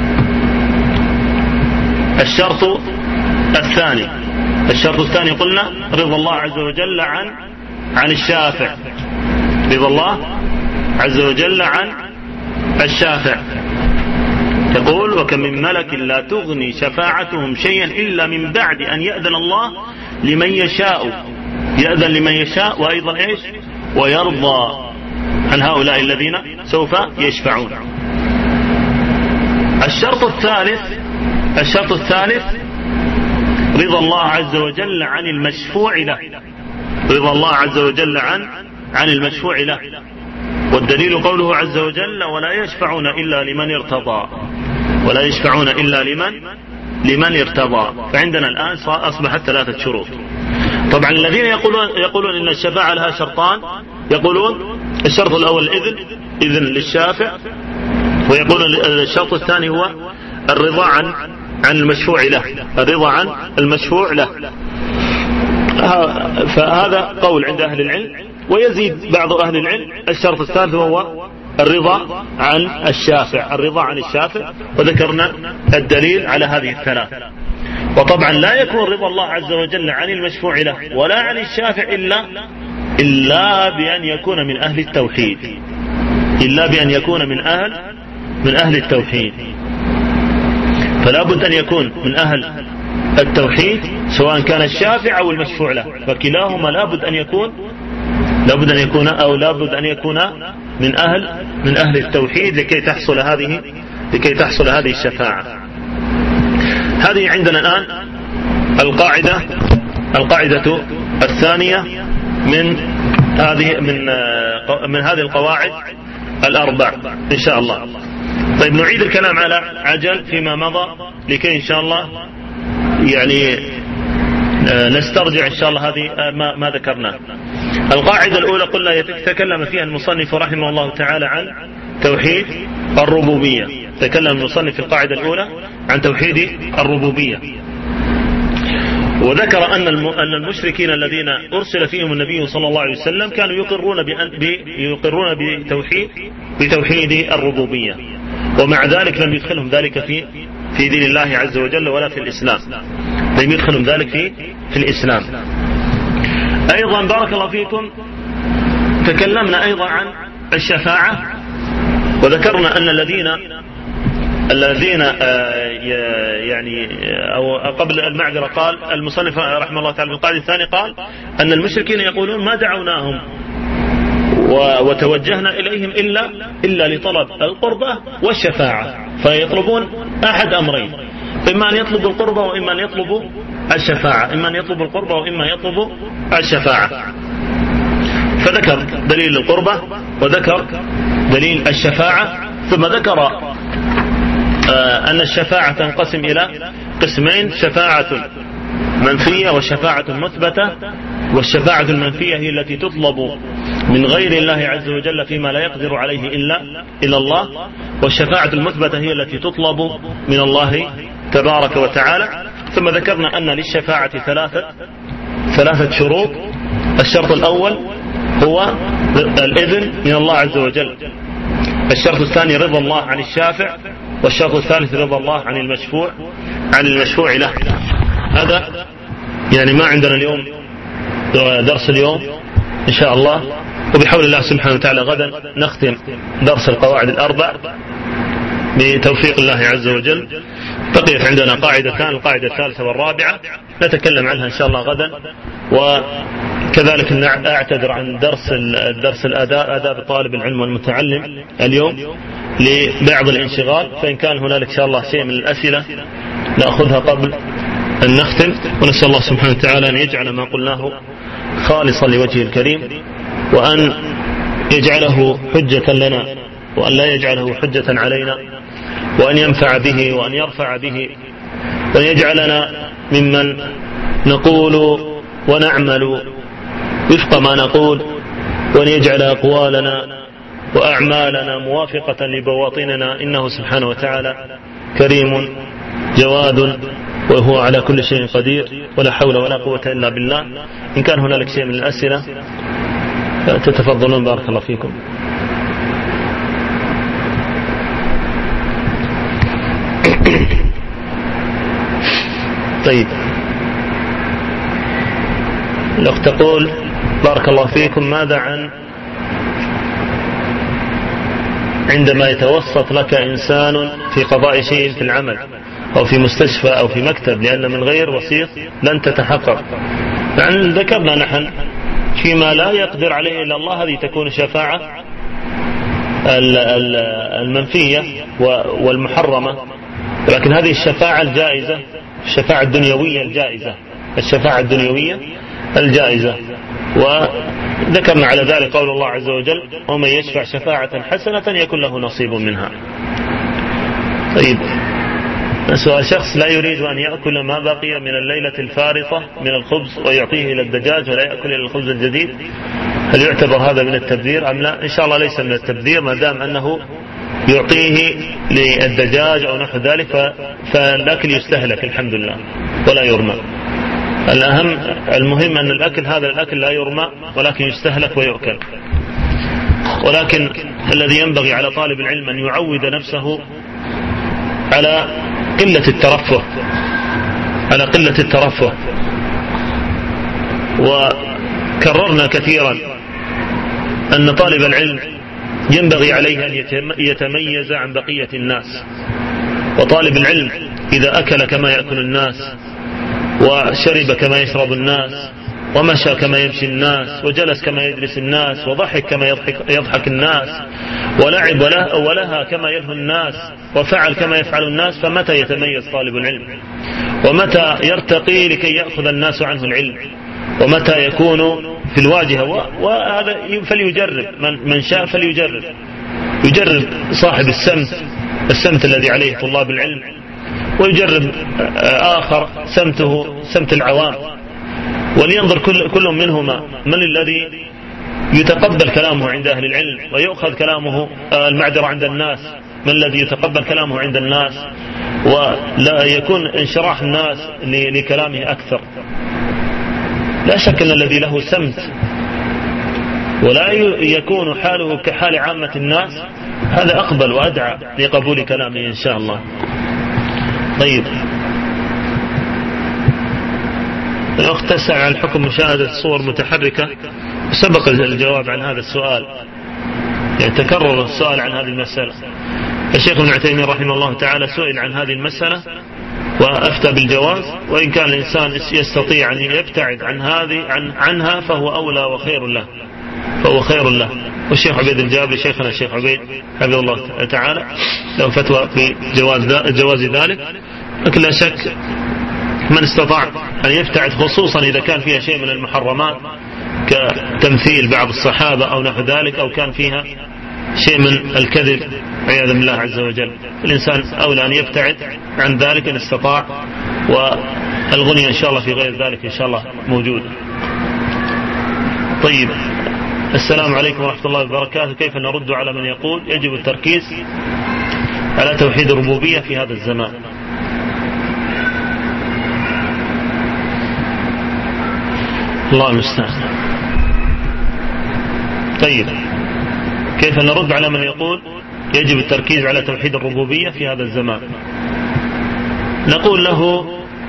A: الشرط الثاني. الشرط الثاني قلنا رضا الله عز وجل عن عن الشافع، رضا الله عز وجل عن الشافع. تقول وكم من ملك لا تغني شفاعتهم شيئا إلا من بعد أن يأذن الله لمن يشاء، يأذن لمن يشاء، وأيضا إيش؟ ويرضى عن هؤلاء الذين سوف يشفعون. الشرط الثالث الشرط الثالث رضا الله عز وجل عن المشفوع له، رضا الله عز وجل عن عن المشفوع له. والدليل قوله عز وجل ولا يشفعون إلا لمن ارتضى، ولا يشفعون إلا لمن لمن ارتضى. فعندنا الآن أصبحت ثلاثة شروط. طبعا الذين يقولون يقولون إن الشفاعة لها شرطان، يقولون الشرط الأول الإذن، إذن للشافع، ويقولون الشرط الثاني هو الرضا عن عن المشفوع له، الرضا عن المشفوع له. فهذا قول عند أهل العلم. ويزيد بعض أهل العلم الشرط الثالث هو الرضا عن الشافع، الرضا عن الشافع، وذكرنا الدليل على هذه الثلاث. وطبعا لا يكون رضا الله عز وجل عن المشفوع له ولا عن الشافع إلا إلا بأن يكون من أهل التوحيد، إلا بأن يكون من أهل من أهل التوحيد. فلا بد أن يكون من أهل التوحيد سواء كان الشافع أو المشفوع له، فكلاهما لا بد أن يكون لا بد أن يكون أو لا بد أن يكون من أهل من أهل التوحيد لكي تحصل هذه لكي تحصل هذه الشفاعة. هذه عندنا الآن القاعدة القاعدة الثانية من هذه من من هذه القواعد الأربع إن شاء الله. طيب نعيد الكلام على عجل فيما مضى لكي إن شاء الله يعني نسترجع إن شاء الله هذه ما, ما ذكرناه. القاعدة الأولى قلنا يتكلم فيها المصنف رحمه الله تعالى عن توحيد الربوبية. تكلم المصنف في القاعدة الأولى عن توحيد الربوبية، وذكر أن أن المشركين الذين أرسل فيهم النبي صلى الله عليه وسلم كانوا يقرون بأن يقرون بتوحيد بتوحيد الربوبية، ومع ذلك لم يدخلهم ذلك في في دين الله عز وجل ولا في الإسلام، لم يدخلهم ذلك في في الإسلام. أيضا بارك الله فيكم تكلمنا أيضا عن الشفاعة، وذكرنا أن الذين الذين يعني أو قبل المعذرة قال المصنف رحمه الله تعالى في القاعدة الثاني قال أن المشركين يقولون ما دعوناهم وتوجهنا إليهم إلا إلا لطلب القربة والشفاعة، فيطلبون أحد أمرين، إما أن يطلبوا القربة وإما أن يطلبوا الشفاعة، إما أن يطلبوا القربة وإما يطلبوا الشفاعة. فذكر دليل القربة وذكر دليل الشفاعة، ثم ذكر أن الشفاعة تنقسم إلى قسمين: شفاعة منفية وشفاعة مثبتة. والشفاعة المنفية هي التي تطلب من غير الله عز وجل فيما لا يقدر عليه إلا إلا الله، والشفاعة المثبتة هي التي تطلب من الله تبارك وتعالى. ثم ذكرنا أن للشفاعة ثلاثة ثلاثة شروط. الشرط الأول هو الإذن من الله عز وجل، الشرط الثاني رضا الله عن الشافع، والشرط الثالث رضا الله عن المشفوع عن المشفوع له. هذا يعني ما عندنا اليوم درس اليوم إن شاء الله، وبحول الله سبحانه وتعالى غدا نختم درس القواعد الأربع بتوفيق الله عز وجل. بقيت عندنا قاعدتان، القاعدة الثالثة والرابعة نتكلم عنها إن شاء الله غدا. وكذلك أعتذر عن درس الدرس الأداء آداب طالب العلم والمتعلم اليوم لبعض الانشغال، فإن كان هنالك إن شاء الله شيء من الأسئلة نأخذها قبل أن نختم. ونسأل الله سبحانه وتعالى أن يجعل ما قلناه خالصا لوجهه الكريم، وأن يجعله حجة لنا وأن لا يجعله حجة علينا، وأن ينفع به وأن يرفع به، وأن يجعلنا ممن نقول ونعمل وفق ما نقول، وأن يجعل أقوالنا وأعمالنا موافقة لبواطننا، إنه سبحانه وتعالى كريم جواد وهو على كل شيء قدير، ولا حول ولا قوة إلا بالله. إن كان هنالك شيء من الأسئلة تتفضلون بارك الله فيكم. طيب، الأخت تقول بارك الله فيكم، ماذا عن عندما يتوسط لك إنسان في قضاء شيء في العمل أو في مستشفى أو في مكتب، لأن من غير وسيط لن تتحقق. يعني ذكرنا نحن فيما لا يقدر عليه إلا الله، هذه تكون الشفاعة المنفية والمحرمة، ولكن هذه الشفاعة الجائزة، الشفاعة الدنيوية الجائزة، الشفاعة الدنيوية الجائزة. وذكرنا على ذلك قول الله عز وجل: ومن يشفع شفاعة حسنة يكون له نصيب منها. طيب، سؤال: شخص لا يريد أن يأكل ما بقي من الليلة الفارطة من الخبز ويعطيه إلى الدجاج ولا يأكل إلى الخبز الجديد، هل يعتبر هذا من التبذير أم لا؟ إن شاء الله ليس من التبذير، ما دام أنه يعطيه للدجاج أو نحو ذلك فالأكل يستهلك الحمد لله ولا يرمى. الأهم المهم أن الأكل هذا الأكل لا يرمى ولكن يستهلك ويؤكل. ولكن الذي ينبغي على طالب العلم أن يعود نفسه على قلة الترفه، على قلة الترفه. وكررنا كثيرا أن طالب العلم ينبغي عليه أن يتميز عن بقية الناس. وطالب العلم إذا أكل كما يأكل الناس، وشرب كما يشرب الناس، ومشى كما يمشي الناس، وجلس كما يجلس الناس، وضحك كما يضحك, يضحك الناس، ولعب ولها كما يلهو الناس، وفعل كما يفعل الناس، فمتى يتميز طالب العلم؟ ومتى يرتقي لكي يأخذ الناس عنه العلم؟ ومتى يكون في الواجهة؟ وهذا فليجرب، من شاء فليجرب، يجرب صاحب السمت السمت الذي عليه طلاب العلم، ويجرب آخر سمته سمت العوام، ولينظر كل, كل منهما من الذي يتقبل كلامه عند أهل العلم ويؤخذ كلامه المعذرة عند الناس، من الذي يتقبل كلامه عند الناس ولا يكون انشراح الناس لكلامه أكثر. لا شك أن الذي له سمت ولا يكون حاله كحال عامة الناس هذا أقبل وأدعى لقبول كلامه إن شاء الله. طيب، الأخت تسأل عن حكم مشاهدة صور متحركة. سبق الجواب عن هذا السؤال، يعني تكرر السؤال عن هذه المسألة. الشيخ ابن عثيمين رحمه الله تعالى سئل عن هذه المسألة وأفتى بالجواز، وإن كان الإنسان يستطيع أن يبتعد عن هذه عن عنها فهو أولى وخير له، فهو خير له. والشيخ عبيد الجابري شيخنا الشيخ عبيد حفظه الله تعالى له فتوى في جواز جواز ذلك. لكن لا شك من استطاع أن يبتعد، خصوصا إذا كان فيها شيء من المحرمات كتمثيل بعض الصحابة أو نحو ذلك، أو كان فيها شيء من الكذب عياذا بالله عز وجل، الإنسان أولى أن يبتعد عن ذلك إن استطاع، والغنية إن شاء الله في غير ذلك إن شاء الله موجود. طيب، السلام عليكم ورحمة الله وبركاته. كيف نرد على من يقول يجب التركيز على توحيد الربوبية في هذا الزمان؟ الله المستعان. طيب، كيف نرد على من يقول يجب التركيز على توحيد الربوبية في هذا الزمان؟ نقول له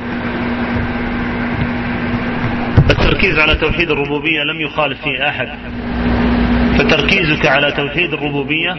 A: التركيز على توحيد الربوبية لم يخالف فيه أحد، فتركيزك على توحيد الربوبية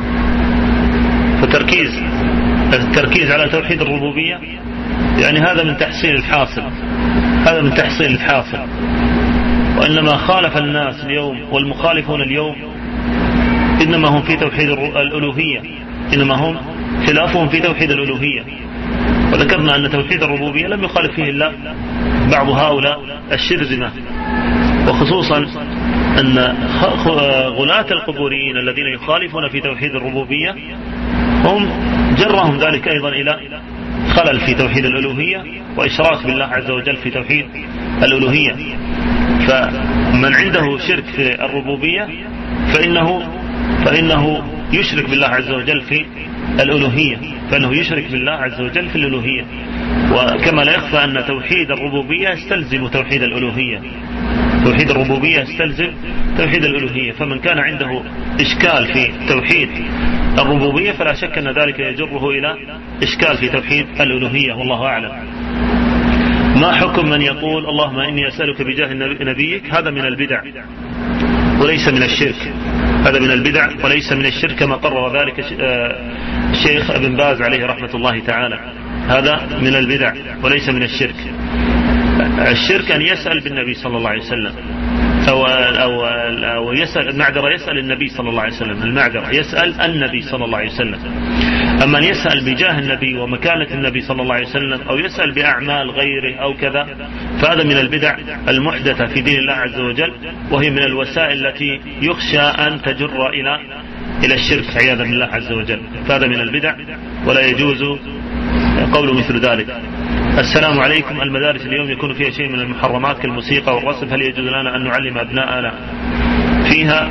A: فتركيز التركيز على توحيد الربوبية يعني هذا من تحصيل الحاصل، هذا من تحصيل الحاصل. وإنما خالف الناس اليوم والمخالفون اليوم إنما هم في توحيد الألوهية، إنما هم خلافهم في توحيد الألوهية. وذكرنا أن توحيد الربوبية لم يخالف فيه إلا بعض هؤلاء الشرذمة، وخصوصا أن غلاة القبوريين الذين يخالفون في توحيد الربوبية هم جرهم ذلك أيضا إلى خلل في توحيد الألوهية وإشراك بالله عز وجل في توحيد الألوهية. فمن عنده شرك في الربوبية فإنه فإنه يشرك بالله عز وجل في الألوهية، فإنه يشرك بالله عز وجل في الألوهية. وكما لا يخفى أن توحيد الربوبية يستلزم توحيد الألوهية، توحيد الربوبية يستلزم توحيد الألوهية. فمن كان عنده إشكال في توحيد الربوبية فلا شك أن ذلك يجره إلى إشكال في توحيد الألوهية، والله أعلم. ما حكم من يقول اللهم إني أسألك بجاه نبيك؟ هذا من البدع وليس من الشرك، هذا من البدع وليس من الشرك كما قرر ذلك الشيخ ابن باز عليه رحمة الله تعالى. هذا من البدع وليس من الشرك. الشرك أن يسأل بالنبي صلى الله عليه وسلم أو, أو, أو يسأل المعذرة، يسأل النبي صلى الله عليه وسلم، المعذرة يسأل النبي صلى الله عليه وسلم. أما أن يسأل بجاه النبي ومكانة النبي صلى الله عليه وسلم أو يسأل بأعمال غيره أو كذا، فهذا من البدع المحدثة في دين الله عز وجل، وهي من الوسائل التي يخشى أن تجر إلى إلى الشرك عياذا بالله عز وجل. فهذا من البدع ولا يجوز قول مثل ذلك. السلام عليكم، المدارس اليوم يكون فيها شيء من المحرمات كالموسيقى والرسم، هل يجوز لنا أن نعلم أبناءنا فيها؟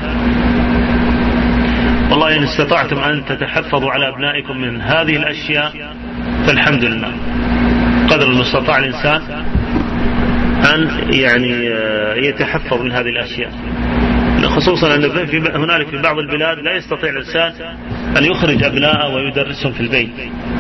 A: والله إن استطعتم أن تتحفظوا على أبنائكم من هذه الأشياء فالحمد لله، قدر المستطاع الإنسان أن يعني يتحفظ من هذه الأشياء، خصوصا أن هنالك في بعض البلاد لا يستطيع الإنسان أن يخرج أبناءه ويدرسهم في البيت،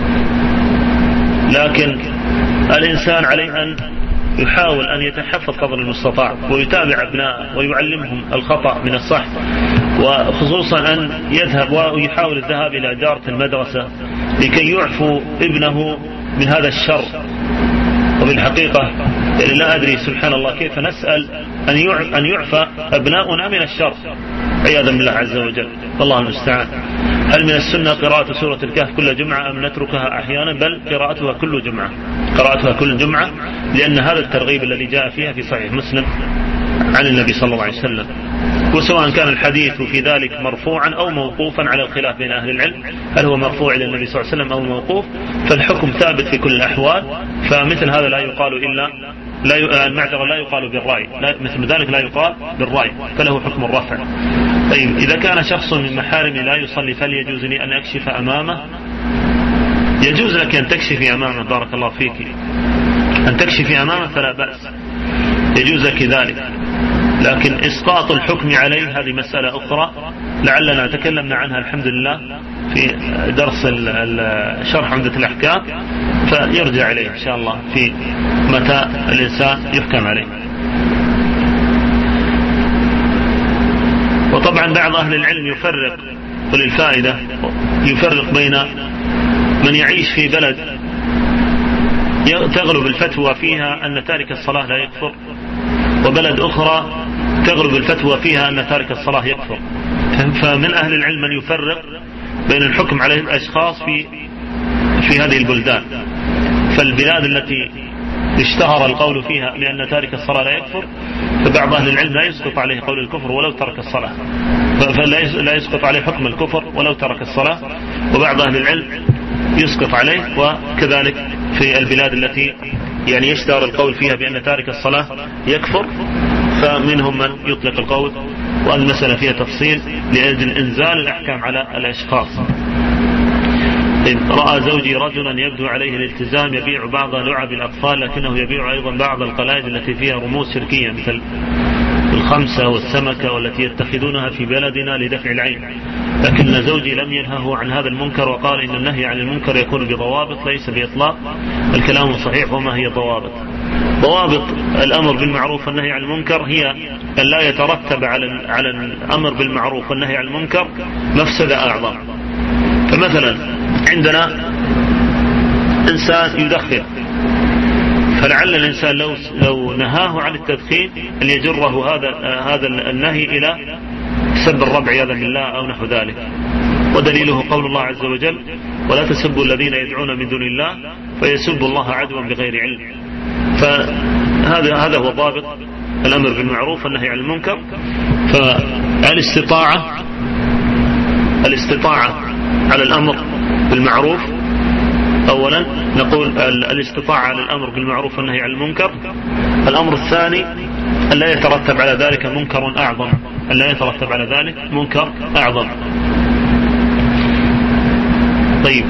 A: لكن الإنسان عليه أن يحاول أن يتحفظ قدر المستطاع ويتابع أبناءه ويعلمهم الخطأ من الصح، وخصوصا أن يذهب ويحاول الذهاب إلى إدارة المدرسة لكي يعفو ابنه من هذا الشر. وبالحقيقة يعني لا أدري سبحان الله كيف نسأل أن يعفى أبناؤنا من الشر عياذا بالله عز وجل، والله المستعان. هل من السنة قراءة سورة الكهف كل جمعة أم نتركها أحيانا؟ بل قراءتها كل جمعة، قراءتها كل جمعة، لأن هذا الترغيب الذي جاء فيها في صحيح مسلم عن النبي صلى الله عليه وسلم. وسواء كان الحديث في ذلك مرفوعا أو موقوفا على الخلاف بين أهل العلم، هل هو مرفوع إلى النبي صلى الله عليه وسلم أو موقوف، فالحكم ثابت في كل الأحوال. فمثل هذا لا يقال إلا لا المعذرة لا يقال بالرأي، لا مثل ذلك لا يقال بالرأي، فله حكم الرفع. طيب إذا كان شخص من محارمي لا يصلي فهل يجوز لي أن أكشف أمامه؟ يجوز لك أن تكشفي أمامه، بارك الله فيك، أن تكشفي أمامه فلا بأس، يجوز لك ذلك. لكن إسقاط الحكم عليه هذه مسألة أخرى لعلنا تكلمنا عنها الحمد لله في درس الشرح عمدة الأحكام، فيرجع عليه إن شاء الله في متى الإنسان يحكم عليه. وطبعا بعض أهل العلم يفرق وللفائدة يفرق بين من يعيش في بلد تغلب الفتوى فيها أن تارك الصلاة لا يكفر، وبلد أخرى تغلب الفتوى فيها أن تارك الصلاة يكفر. فمن أهل العلم من يفرق بين الحكم عليه الأشخاص في في هذه البلدان. فالبلاد التي اشتهر القول فيها بأن تارك الصلاة لا يكفر، فبعض أهل العلم لا يسقط عليه قول الكفر ولو ترك الصلاة، فلا يسقط عليه حكم الكفر ولو ترك الصلاة، وبعض أهل العلم يسقط عليه. وكذلك في البلاد التي يعني يشتهر القول فيها بأن تارك الصلاة يكفر، فمنهم من يطلق القول، والمسألة فيها تفصيل لأجل إنزال الأحكام على الأشخاص. رأى زوجي رجلا يبدو عليه الالتزام يبيع بعض لعب الأطفال، لكنه يبيع أيضا بعض القلائد التي فيها رموز شركية مثل الخمسة والسمكة والتي يتخذونها في بلدنا لدفع العين، لكن زوجي لم ينهه عن هذا المنكر وقال إن النهي عن المنكر يكون بضوابط ليس بإطلاق. الكلام صحيح، وما هي ضوابط؟ ضوابط الأمر بالمعروف والنهي عن المنكر هي أن لا يترتب على على الأمر بالمعروف والنهي عن المنكر مفسدة أعظم. فمثلا عندنا إنسان يدخن، فلعل الإنسان لو لو نهاه عن التدخين أن يجره هذا هذا النهي إلى سب الربع عياذا بالله أو نحو ذلك. ودليله قول الله عز وجل: ولا تسبوا الذين يدعون من دون الله فيسبوا الله عدوا بغير علم. فهذا هذا هو ضابط الأمر بالمعروف والنهي عن المنكر. فالاستطاعة الاستطاعة على الأمر بالمعروف، أولا نقول الاستطاعة على الأمر بالمعروف والنهي عن المنكر. الأمر الثاني أن لا يترتب على ذلك منكر أعظم، أن لا يترتب على ذلك منكر أعظم. طيب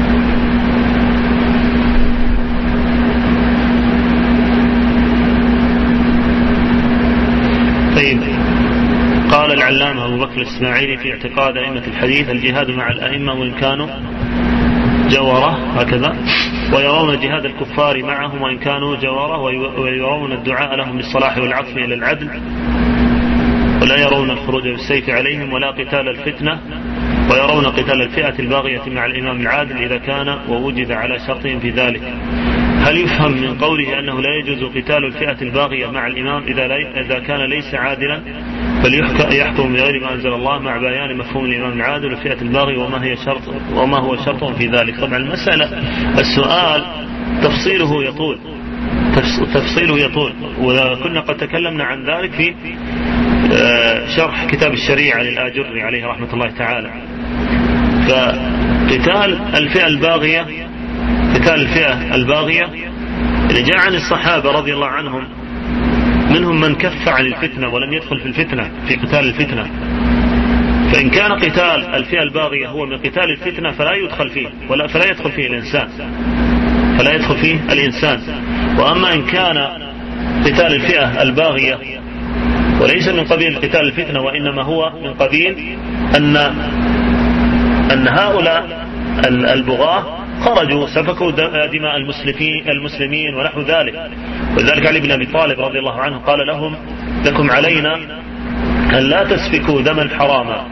A: طيب قال العلامة أبو بكر الإسماعيلي في اعتقاد أئمة الحديث: الجهاد مع الأئمة وإن كانوا جورة هكذا، ويرون جهاد الكفار معهم وإن كانوا جورة، ويرون الدعاء لهم بالصلاح والعطف إلى العدل، ولا يرون الخروج بالسيف عليهم ولا قتال الفتنة، ويرون قتال الفئة الباغية مع الإمام العادل إذا كان ووجد على شرطهم في ذلك. هل يفهم من قوله أنه لا يجوز قتال الفئة الباغية مع الإمام إذا كان ليس عادلا بل يحكم بغير ما أنزل الله، مع بيان مفهوم الإمام العادل والفئة الباغية وما هي شرط وما هو شرطهم في ذلك؟ طبعا المسألة السؤال تفصيله يطول تفصيله يطول وكنا قد تكلمنا عن ذلك في شرح كتاب الشريعة للآجري عليه رحمة الله تعالى. فقتال الفئة الباغية قتال الفئة الباغية اللي جاء عن الصحابة رضي الله عنهم، منهم من كف عن الفتنة ولم يدخل في الفتنة في قتال الفتنة، فإن كان قتال الفئة الباغية هو من قتال الفتنة فلا يدخل فيه ولا فلا يدخل فيه الإنسان فلا يدخل فيه الإنسان. وأما إن كان قتال الفئة الباغية وليس من قبيل قتال الفتنة وإنما هو من قبيل أن أن هؤلاء البغاة خرجوا سفكوا دماء المسلمين المسلمين ونحو ذلك، ولذلك علي بن أبي طالب رضي الله عنه قال لهم: لكم علينا أن لا تسفكوا دما حراما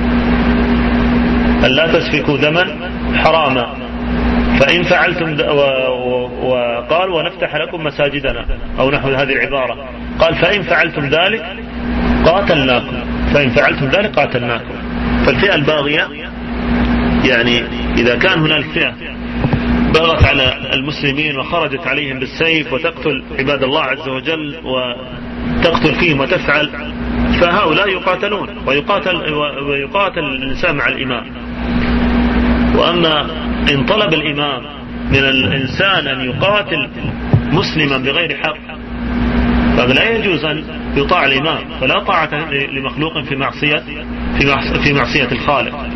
A: أن لا تسفكوا دما حراما فإن فعلتم وقال ونفتح لكم مساجدنا أو نحو هذه العبارة، قال: فإن فعلتم ذلك قاتلناكم فإن فعلتم ذلك قاتلناكم. فالفئة الباغية يعني إذا كان هناك فئة بغت على المسلمين وخرجت عليهم بالسيف وتقتل عباد الله عز وجل وتقتل فيهم وتفعل، فهؤلاء يقاتلون ويقاتل, ويقاتل الإنسان مع الإمام. وأما إن طلب الإمام من الإنسان أن يقاتل مسلما بغير حق فهذا لا يجوز أن يطاع الإمام، فلا طاعة لمخلوق في معصية في معصية الخالق.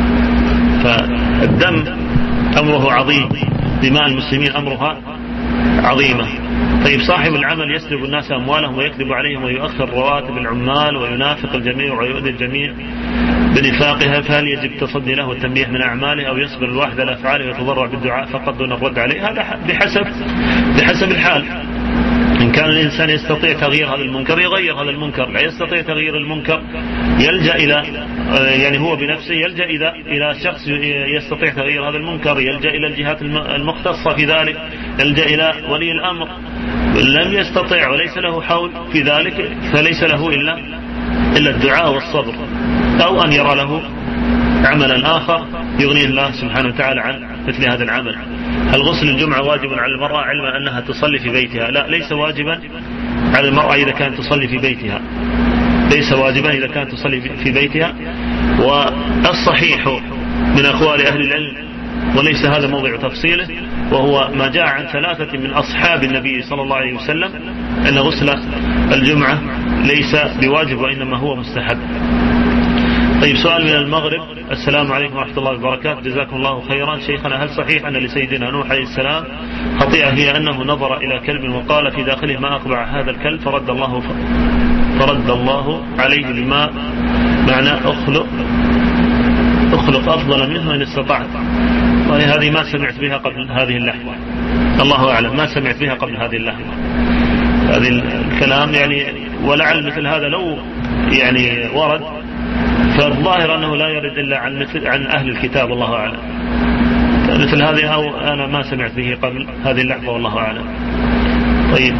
A: فالدم أمره عظيم، دماء المسلمين أمرها عظيمة. طيب صاحب العمل يسلب الناس أموالهم ويكذب عليهم ويؤخر رواتب العمال وينافق الجميع ويؤذي الجميع بنفاقها، فهل يجب التصدي له والتنبيه من أعماله أو يصبر الواحد على أفعاله ويتضرع بالدعاء فقط دون الرد عليه؟ هذا بحسب بحسب الحال. إن كان الإنسان يستطيع تغيير هذا المنكر يغير هذا المنكر، لا يستطيع تغيير المنكر يلجأ إلى يعني هو بنفسه يلجأ إلى إلى شخص يستطيع تغيير هذا المنكر، يلجأ إلى الجهات المختصة في ذلك، يلجأ إلى ولي الأمر. لم يستطيع وليس له حول في ذلك فليس له إلا إلا الدعاء والصبر، أو أن يرى له عملا آخر يغنيه الله سبحانه وتعالى عن مثل هذا العمل. هل غسل الجمعة واجب على المرأة علما أنها تصلي في بيتها؟ لا، ليس واجبا على المرأة إذا كانت تصلي في بيتها ليس واجبا إذا كانت تصلي في بيتها. والصحيح من أقوال أهل العلم وليس هذا موضع تفصيله، وهو ما جاء عن ثلاثة من أصحاب النبي صلى الله عليه وسلم أن غسل الجمعة ليس بواجب وإنما هو مستحب. طيب سؤال من المغرب: السلام عليكم ورحمة الله وبركاته، جزاكم الله خيرا شيخنا، هل صحيح أن لسيدنا نوح عليه السلام خطيئة هي أنه نظر إلى كلب وقال في داخله ما أقبع هذا الكلب فرد الله فرد الله عليه بما معنى أخلق أخلق أفضل منه إن استطعت؟ وهذه ما سمعت بها قبل هذه اللحظة، الله أعلم ما سمعت بها قبل هذه اللحظة هذه الكلام يعني. ولعل مثل هذا لو يعني ورد فالظاهر أنه لا يرد إلا عن مثل عن أهل الكتاب، الله أعلم. مثل هذه أو أنا ما سمعت به قبل هذه اللحظة والله أعلم. طيب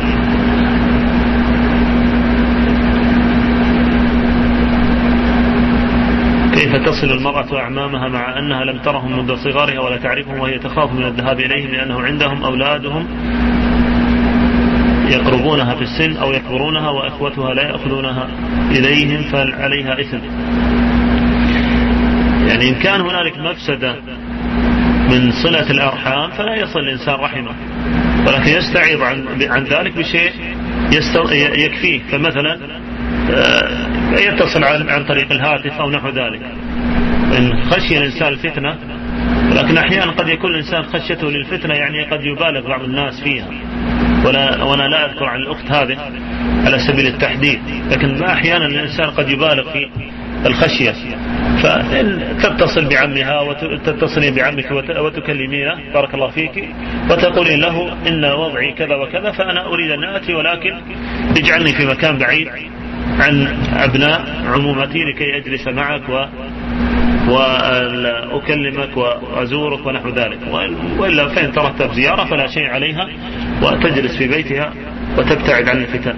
A: كيف تصل المرأة أعمامها مع أنها لم ترهم منذ صغارها ولا تعرفهم وهي تخاف من الذهاب إليهم لأنه عندهم أولادهم يقربونها في السن أو يكبرونها وإخوتها لا يأخذونها إليهم فعليها إثم؟ يعني إن كان هنالك مفسدة من صلة الأرحام فلا يصل الإنسان رحمه، ولكن يستعيض عن, عن ذلك بشيء يكفيه، فمثلا يتصل عن طريق الهاتف أو نحو ذلك إن خشي الإنسان الفتنة. لكن أحيانا قد يكون الإنسان خشيته للفتنة يعني قد يبالغ بعض الناس فيها، ولا وأنا لا أذكر عن الأخت هذه على سبيل التحديد، لكن أحيانا الإنسان قد يبالغ في الخشية، فإن تتصل بعمها وتتصلين بعمك وتكلمينه بارك الله فيك وتقولين له إن وضعي كذا وكذا فأنا أريد أن آتي، ولكن اجعلني في مكان بعيد عن أبناء عمومتي لكي أجلس معك و وأكلمك وأزورك ونحو ذلك، وإلا فإن ترتب زيارة فلا شيء عليها وتجلس في بيتها وتبتعد عن الفتن.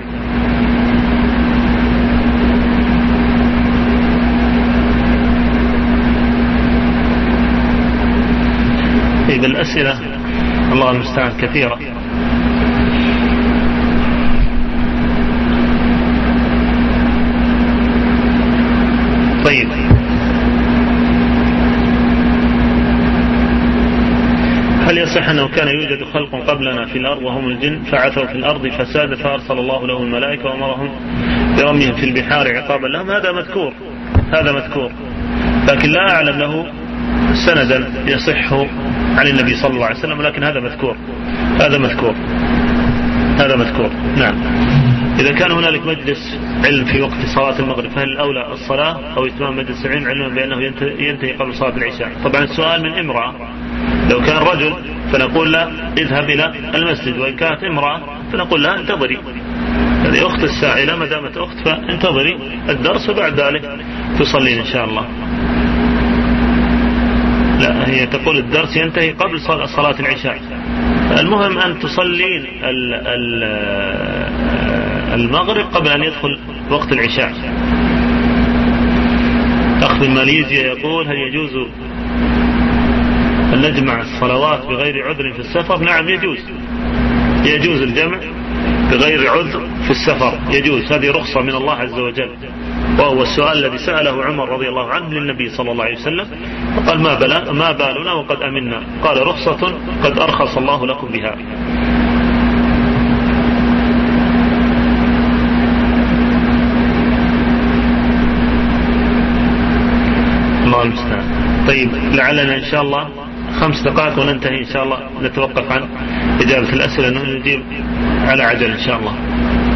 A: طيب الأسئلة الله المستعان كثيرة. طيب هل يصح أنه كان يوجد خلق قبلنا في الأرض وهم الجن فعثوا في الأرض فساد فأرسل الله له الملائكة وأمرهم برميهم في البحار عقابا لهم؟ هذا مذكور هذا مذكور لكن لا أعلم له سندا يصح عن النبي صلى الله عليه وسلم، لكن هذا مذكور هذا مذكور هذا مذكور نعم. إذا كان هنالك مجلس علم في وقت صلاة المغرب فهل الأولى الصلاة أو إتمام مجلس العلم علما بأنه ينتهي قبل صلاة العشاء؟ طبعا السؤال من امرأة، لو كان رجل فنقول له اذهب إلى المسجد، وإن كانت امرأة فنقول لها انتظري، هذه أخت السائلة ما دامت أخت فانتظري الدرس وبعد ذلك تصلين إن شاء الله. لا هي تقول الدرس ينتهي قبل صلاة العشاء، المهم أن تصلين المغرب قبل أن يدخل وقت العشاء. أخ من ماليزيا يقول هل يجوز أن نجمع الصلوات بغير عذر في السفر؟ نعم يجوز يجوز الجمع بغير عذر في السفر يجوز، هذه رخصة من الله عز وجل، وهو السؤال الذي سأله عمر رضي الله عنه للنبي صلى الله عليه وسلم فقال ما, بلا ما بالنا وقد أمنا، قال رخصة قد أرخص الله لكم بها. الله المستعان. طيب لعلنا إن شاء الله خمس دقائق وننتهي إن شاء الله، نتوقف عن إجابة الأسئلة أنه نجيب على عجل إن شاء الله.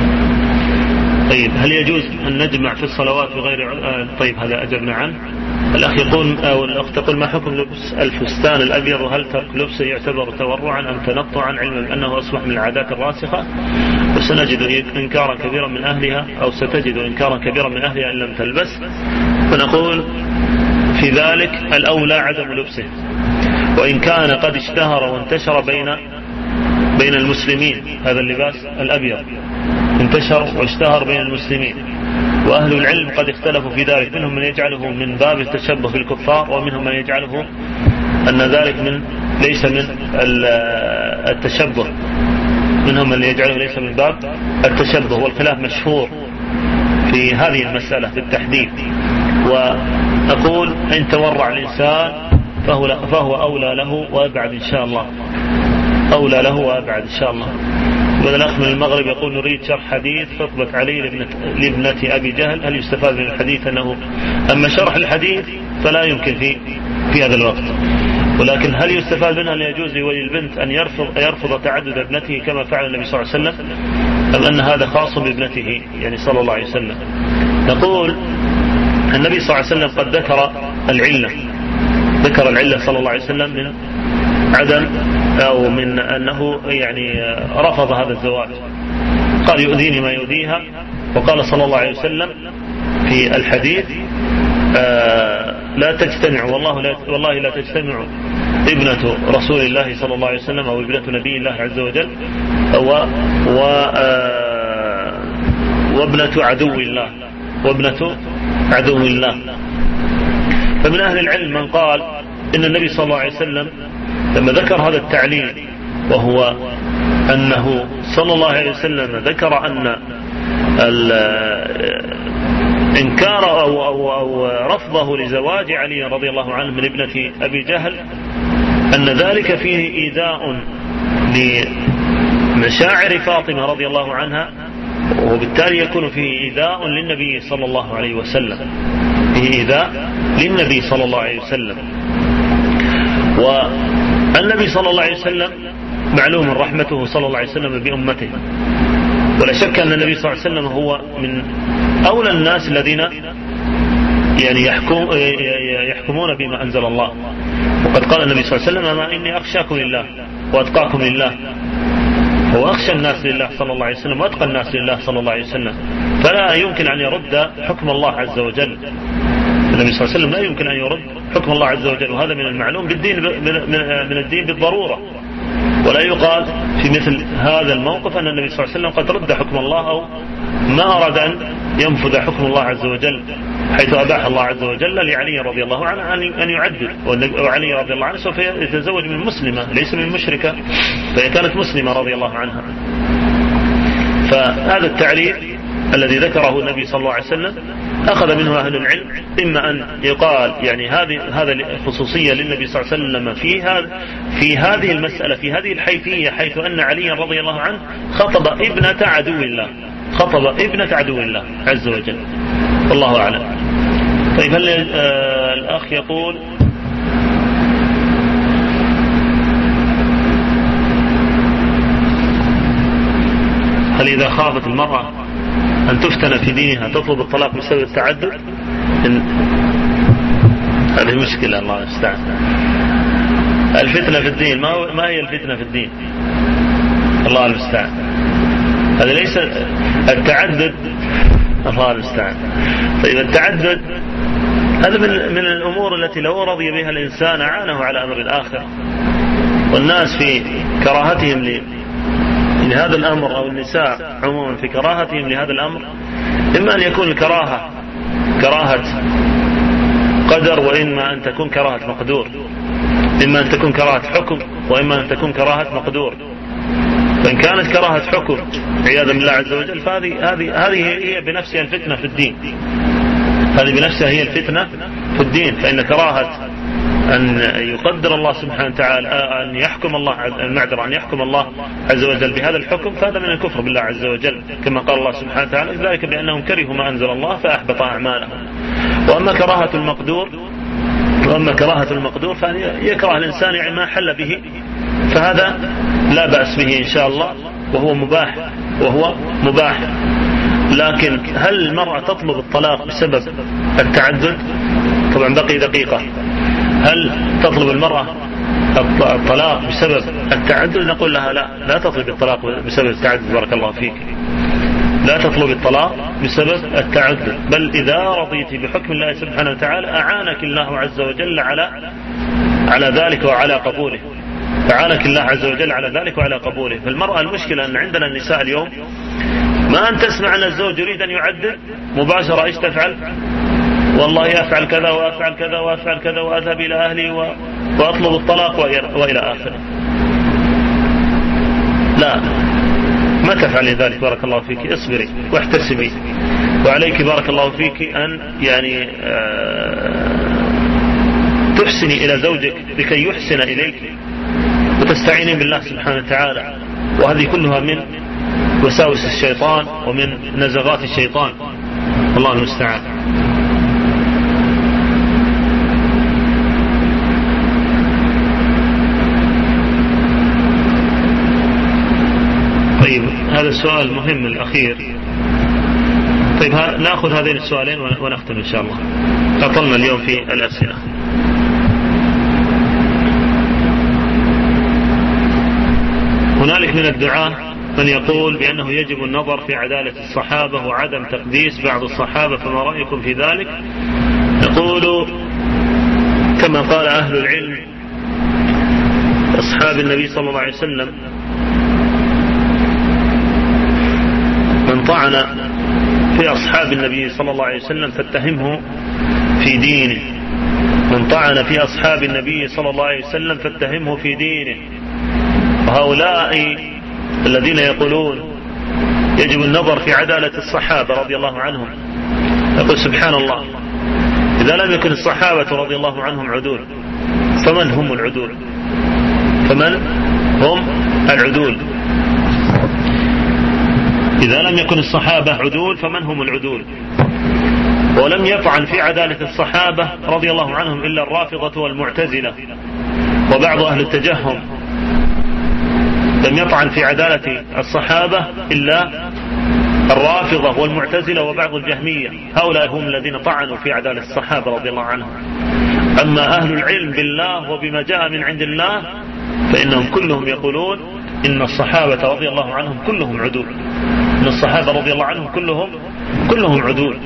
A: طيب هل يجوز أن نجمع في الصلوات بغير آه طيب هذا أجبنا عنه. الأخ يقول أو الأخت تقول ما حكم لبس الفستان الأبيض وهل ترك لبسه يعتبر تورعا أم تنطعا علما أنه أصبح من العادات الراسخة؟ وسنجد إنكارا كبيرا من أهلها أو ستجد إنكارا كبيرا من أهلها إن لم تلبس، فنقول في ذلك الأولى عدم لبسه، وإن كان قد اشتهر وانتشر بين بين المسلمين هذا اللباس الأبيض انتشر واشتهر بين المسلمين، وأهل العلم قد اختلفوا في ذلك، منهم من يجعله من باب التشبه بالكفار ومنهم من يجعله أن ذلك من ليس من التشبه، منهم من يجعله ليس من باب التشبه، والخلاف مشهور في هذه المسألة بالتحديد. وأقول إن تورع الإنسان فهو, فهو أولى له وأبعد إن شاء الله أولى له وأبعد إن شاء الله. بدل الأخ من المغرب يقول نريد شرح حديث خطبة علي لابنة, لابنة أبي جهل، هل يستفاد من الحديث أنه أما شرح الحديث فلا يمكن في في هذا الوقت، ولكن هل يستفاد منها أن يجوز لولي البنت أن يرفض, يرفض تعدد ابنته كما فعل النبي صلى الله عليه وسلم، أم أن هذا خاص بابنته يعني صلى الله عليه وسلم؟ نقول النبي صلى الله عليه وسلم قد ذكر العلة ذكر العلة صلى الله عليه وسلم من عدم أو من أنه يعني رفض هذا الزواج، قال يؤذيني ما يؤذيها، وقال صلى الله عليه وسلم في الحديث آه لا تجتمع والله لا, والله لا تجتمع ابنة رسول الله صلى الله عليه وسلم أو ابنة نبي الله عز وجل و و آه وابنة عدو الله وابنة عدو الله. فمن أهل العلم من قال إن النبي صلى الله عليه وسلم لما ذكر هذا التعليل، وهو أنه صلى الله عليه وسلم ذكر أن إنكار أو, أو, أو رفضه لزواج علي رضي الله عنه من ابنة أبي جهل أن ذلك فيه إيذاء لمشاعر فاطمة رضي الله عنها، وبالتالي يكون فيه إيذاء للنبي صلى الله عليه وسلم فيه إيذاء للنبي صلى الله عليه وسلم. والنبي صلى الله عليه وسلم معلوم رحمته صلى الله عليه وسلم بأمته، ولا شك أن النبي صلى الله عليه وسلم هو من أولى الناس الذين يعني يحكم يحكمون بما أنزل الله. وقد قال النبي صلى الله عليه وسلم: أما إني أخشاكم لله وأتقاكم لله. هو أخشى الناس لله صلى الله عليه وسلم وأتقى الناس لله صلى الله عليه وسلم، فلا يمكن أن يرد حكم الله عز وجل. النبي صلى الله عليه وسلم لا يمكن أن يرد حكم الله عز وجل، وهذا من المعلوم بالدين من الدين بالضرورة. ولا يقال في مثل هذا الموقف أن النبي صلى الله عليه وسلم قد رد حكم الله أو ما أراد أن ينفذ حكم الله عز وجل، حيث أباح الله عز وجل لعلي رضي الله عنه أن يعدد. وعلي رضي الله عنه سوف يتزوج من مسلمة ليس من مشركة، فهي كانت مسلمة رضي الله عنها. فهذا التعريف الذي ذكره النبي صلى الله عليه وسلم أخذ منه أهل العلم، إما أن يقال يعني هذه هذا خصوصية للنبي صلى الله عليه وسلم في هذا في هذه المسألة في هذه الحيثية، حيث أن علي رضي الله عنه خطب ابنة عدو الله خطب ابنة عدو الله عز وجل، والله أعلم. طيب، هل آه الأخ يقول: هل إذا خافت المرأة أن تفتن في دينها تطلب الطلاق بسبب التعدد؟ هذه مشكلة، الله يستعان. الفتنة في الدين، ما ما هي الفتنة في الدين؟ الله المستعان. هذا ليس التعدد، الله المستعان. طيب، التعدد هذا من من الأمور التي لو رضي بها الإنسان أعانه على أمر الآخرة. والناس في كراهتهم لهذا الأمر، أو النساء عموما في كراهتهم لهذا الأمر، إما أن يكون الكراهة كراهة قدر، وإما أن تكون كراهة مقدور. إما أن تكون كراهة حكم، وإما أن تكون كراهة مقدور. فإن كانت كراهة حكم عياذا بالله عز وجل، فهذه هذه هذه هي بنفسها الفتنة في الدين. هذه بنفسها هي الفتنة في الدين. فإن كراهة أن يقدر الله سبحانه وتعالى، أن يحكم الله المعذرة أن يحكم الله عز وجل بهذا الحكم، فهذا من الكفر بالله عز وجل، كما قال الله سبحانه وتعالى: ذلك بأنهم كرهوا ما أنزل الله فأحبط أعمالهم. وأما كراهة المقدور وأما كراهة المقدور فيكره الإنسان يعني ما حل به، فهذا لا بأس به إن شاء الله، وهو مباح وهو مباح. لكن هل المرأة تطلب الطلاق بسبب التعدد؟ طبعا بقي دقيقة. هل تطلب المرأة الطلاق بسبب التعدد؟ نقول لها لا، لا تطلب الطلاق بسبب التعدد، بارك الله فيك. لا تطلب الطلاق بسبب التعدد، بل إذا رضيت بحكم الله سبحانه وتعالى أعانك الله عز وجل على على ذلك وعلى قبوله. أعانك الله عز وجل على ذلك وعلى قبوله. فالمرأة المشكلة أن عندنا النساء اليوم ما أن تسمع أن الزوج يريد أن يعدد مباشرة إيش تفعل؟ والله أفعل كذا وأفعل كذا وأفعل كذا وأذهب إلى أهلي وأطلب الطلاق وإلى آخره. لا، ما تفعلي ذلك، بارك الله فيك. اصبري واحتسبي، وعليك بارك الله فيك أن يعني تحسني إلى زوجك لكي يحسن إليك، وتستعينين بالله سبحانه وتعالى. وهذه كلها من وساوس الشيطان ومن نزغات الشيطان، الله المستعان. طيب، هذا السؤال مهم الأخير. طيب، نأخذ هذين السؤالين ونختم إن شاء الله. أطلنا اليوم في الأسئلة. هنالك من الدعاة من يقول بأنه يجب النظر في عدالة الصحابة وعدم تقديس بعض الصحابة، فما رأيكم في ذلك؟ نقول كما قال أهل العلم أصحاب النبي صلى الله عليه وسلم: من طعن في أصحاب النبي صلى الله عليه وسلم فاتهمه في دينه. من طعن في أصحاب النبي صلى الله عليه وسلم فاتهمه في دينه. وهؤلاء الذين يقولون يجب النظر في عدالة الصحابة رضي الله عنهم، يقول سبحان الله، إذا لم يكن الصحابة رضي الله عنهم عدول، فمن هم العدول؟ فمن هم العدول؟ إذا لم يكن الصحابة عدول فمن هم العدول؟ ولم يطعن في عدالة الصحابة رضي الله عنهم إلا الرافضة والمعتزلة وبعض أهل التجهم. لم يطعن في عدالة الصحابة إلا الرافضة والمعتزلة وبعض الجهمية، هؤلاء هم الذين طعنوا في عدالة الصحابة رضي الله عنهم. أما أهل العلم بالله وبما جاء من عند الله فإنهم كلهم يقولون إن الصحابة رضي الله عنهم كلهم عدول، إن الصحابة رضي الله عنهم كلهم كلهم عدول.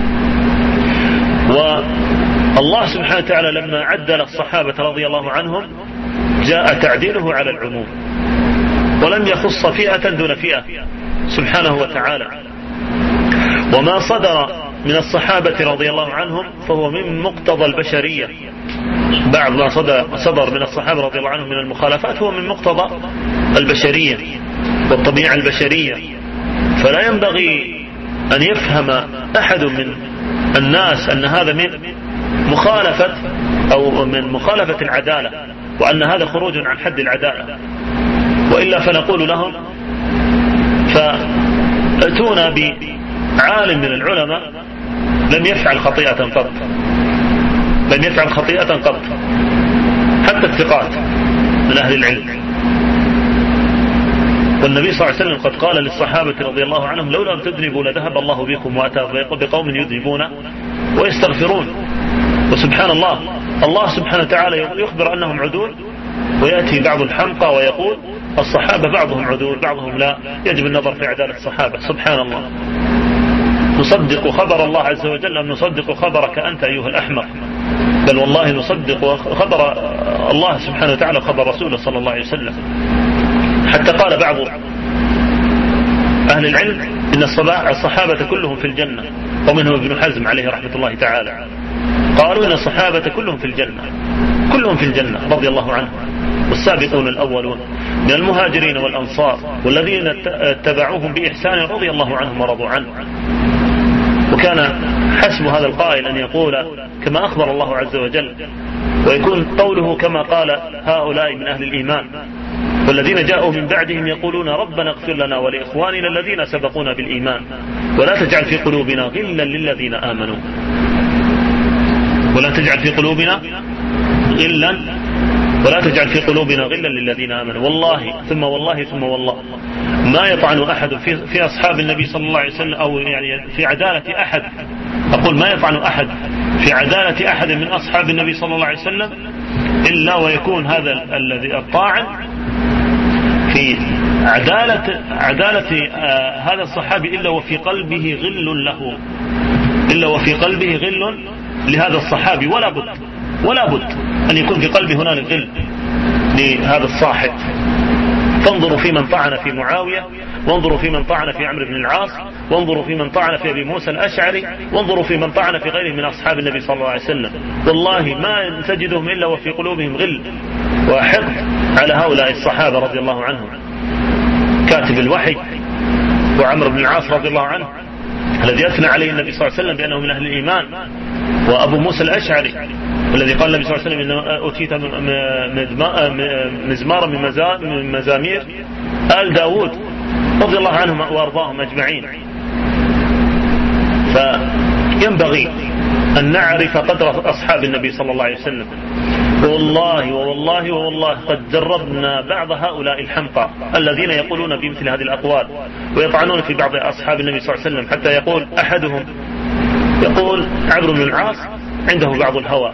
A: والله سبحانه وتعالى لما عدل الصحابة رضي الله عنهم جاء تعديله على العموم، ولم يخص فئة دون فئة سبحانه وتعالى. وما صدر من الصحابة رضي الله عنهم فهو من مقتضى البشرية، بعض ما صدر من الصحابة رضي الله عنهم من المخالفات هو من مقتضى البشرية والطبيعة البشرية. فلا ينبغي أن يفهم أحد من الناس أن هذا من مخالفة أو من مخالفة العدالة، وأن هذا خروج عن حد العدالة، وإلا فنقول لهم فأتونا بعالم من العلماء لم يفعل خطيئة قط، لم يفعل خطيئة قط، حتى الثقات من أهل العلم. والنبي صلى الله عليه وسلم قد قال للصحابة رضي الله عنهم لو لم تذنبوا لذهب الله بكم وأتى بقوم يذنبون ويستغفرون. وسبحان الله، الله سبحانه وتعالى يخبر أنهم عدول، ويأتي بعض الحمقى ويقول الصحابة بعضهم عدول بعضهم لا، يجب النظر في عدالة الصحابة. سبحان الله، نصدق خبر الله عز وجل أم نصدق خبرك أنت أيها الأحمق؟ بل والله نصدق خبر الله سبحانه وتعالى وخبر رسوله صلى الله عليه وسلم. حتى قال بعض أهل العلم إن الصحابة كلهم في الجنة، ومنهم ابن حزم عليه رحمة الله تعالى، قالوا إن الصحابة كلهم في الجنة، كلهم في الجنة رضي الله عنهم، والسابقون الأولون من المهاجرين والأنصار والذين اتبعوهم بإحسان رضي الله عنهم ورضوا عنه. وكان حسب هذا القائل أن يقول كما أخبر الله عز وجل، ويكون قوله كما قال هؤلاء من أهل الإيمان والذين جاءوا من بعدهم يقولون ربنا اغفر لنا ولإخواننا الذين سبقونا بالإيمان ولا تجعل في قلوبنا غلا للذين آمنوا، ولا تجعل في قلوبنا غلا ولا تجعل في قلوبنا غلا للذين آمنوا. والله ثم والله ثم والله ما يطعن أحد في, في أصحاب النبي صلى الله عليه وسلم، أو يعني في عدالة أحد، أقول ما يطعن أحد في عدالة أحد من أصحاب النبي صلى الله عليه وسلم إلا ويكون هذا الذي الطاعن في عدالة عدالة آه هذا الصحابي إلا وفي قلبه غل له، إلا وفي قلبه غل لهذا الصحابي، ولا بد ولا بد أن يكون في قلبه هنالك غل لهذا الصاحب. فانظروا في من طعن في معاوية، وانظروا في من طعن في عمرو بن العاص، وانظروا في من طعن في أبي موسى الأشعري، وانظروا في من طعن في غيره من أصحاب النبي صلى الله عليه وسلم. والله ما تجدهم إلا وفي قلوبهم غل وحقد على هؤلاء الصحابة رضي الله عنهم. كاتب الوحي وعمرو بن العاص رضي الله عنه الذي أثنى عليه النبي صلى الله عليه وسلم بأنه من أهل الإيمان، وأبو موسى الأشعري الذي قال النبي صلى الله عليه وسلم إن أوتيت مزمارا من مزامير آل داود رضي الله عنهم وأرضاهم أجمعين. فينبغي أن نعرف قدر أصحاب النبي صلى الله عليه وسلم. والله ووالله ووالله قد جربنا بعض هؤلاء الحمقى الذين يقولون بمثل هذه الأقوال ويطعنون في بعض أصحاب النبي صلى الله عليه وسلم، حتى يقول أحدهم يقول عمرو بن العاص عنده بعض الهوى،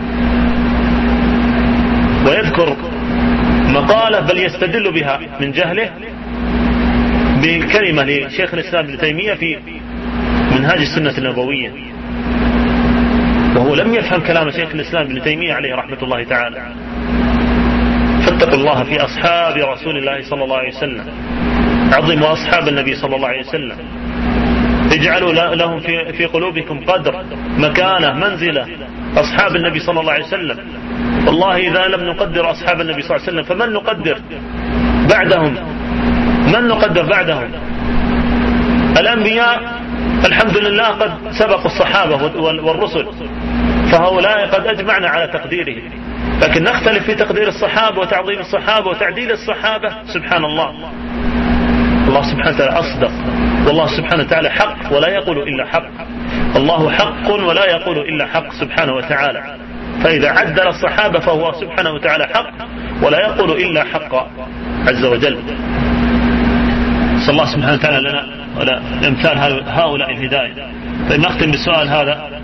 A: ويذكر مقالة بل يستدل بها من جهله بكلمة لشيخ الإسلام ابن تيمية في منهاج السنة النبوية، وهو لم يفهم كلام شيخ الإسلام ابن تيمية عليه رحمة الله تعالى. فاتقوا الله في أصحاب رسول الله صلى الله عليه وسلم، عظموا أصحاب النبي صلى الله عليه وسلم، اجعلوا لهم في, في قلوبكم قدر مكانة منزلة أصحاب النبي صلى الله عليه وسلم. والله إذا لم نقدر أصحاب النبي صلى الله عليه وسلم فمن نقدر بعدهم؟ من نقدر بعدهم؟ الأنبياء الحمد لله قد سبقوا الصحابة والرسل، فهؤلاء قد أجمعنا على تقديرهم، لكن نختلف في تقدير الصحابة وتعظيم الصحابة وتعديل الصحابة. سبحان الله، الله سبحانه وتعالى أصدق، والله سبحانه وتعالى حق ولا يقول إلا حق، الله حق ولا يقول إلا حق سبحانه وتعالى. فإذا عدل الصحابة فهو سبحانه وتعالى حق ولا يقول إلا حق عز وجل. صلى الله سبحانه وتعالى لنا ولا امثال هؤلاء الهداية. فنختم بالسؤال هذا: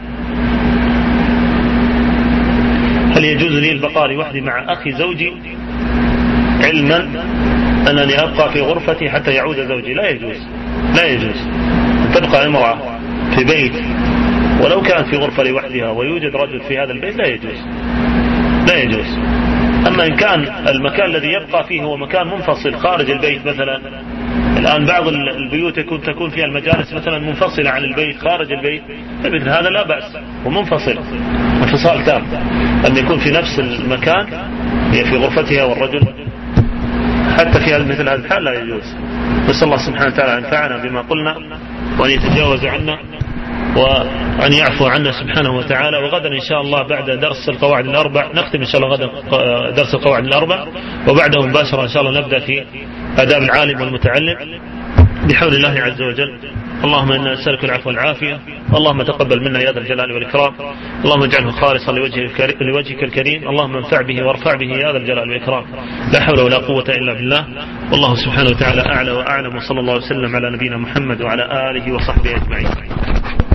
A: هل يجوز لي البقاء لوحدي مع أخي زوجي علما أنني أبقى في غرفتي حتى يعود زوجي؟ لا يجوز، لا يجوز أن تبقى امرأة في بيت ولو كانت في غرفة لوحدها ويوجد رجل في هذا البيت، لا يجوز، لا يجوز. أما إن كان المكان الذي يبقى فيه هو مكان منفصل خارج البيت، مثلا الآن بعض البيوت يكون تكون فيها المجالس مثلا منفصلة عن البيت خارج البيت، فمثل هذا لا بأس، ومنفصل انفصال تام. أن يكون في نفس المكان هي في غرفتها والرجل حتى في مثل هذا الحال لا يجوز. نسأل الله سبحانه وتعالى أن ينفعنا بما قلنا وأن يتجاوز عنا وأن يعفو عنا سبحانه وتعالى. وغدا إن شاء الله بعد درس القواعد الأربع نختم إن شاء الله غدا درس القواعد الأربع، وبعده مباشرة إن شاء الله نبدأ في آداب العالم والمتعلم بحول الله عز وجل. اللهم إنا نسألك العفو والعافية، اللهم تقبل منا يا ذا الجلال والإكرام، اللهم اجعله خالصا لوجهك الكريم، اللهم انفع به وارفع به يا ذا الجلال والإكرام. لا حول ولا قوة إلا بالله، والله سبحانه وتعالى أعلى وأعلم، وصلى الله وسلم على نبينا محمد وعلى آله وصحبه أجمعين.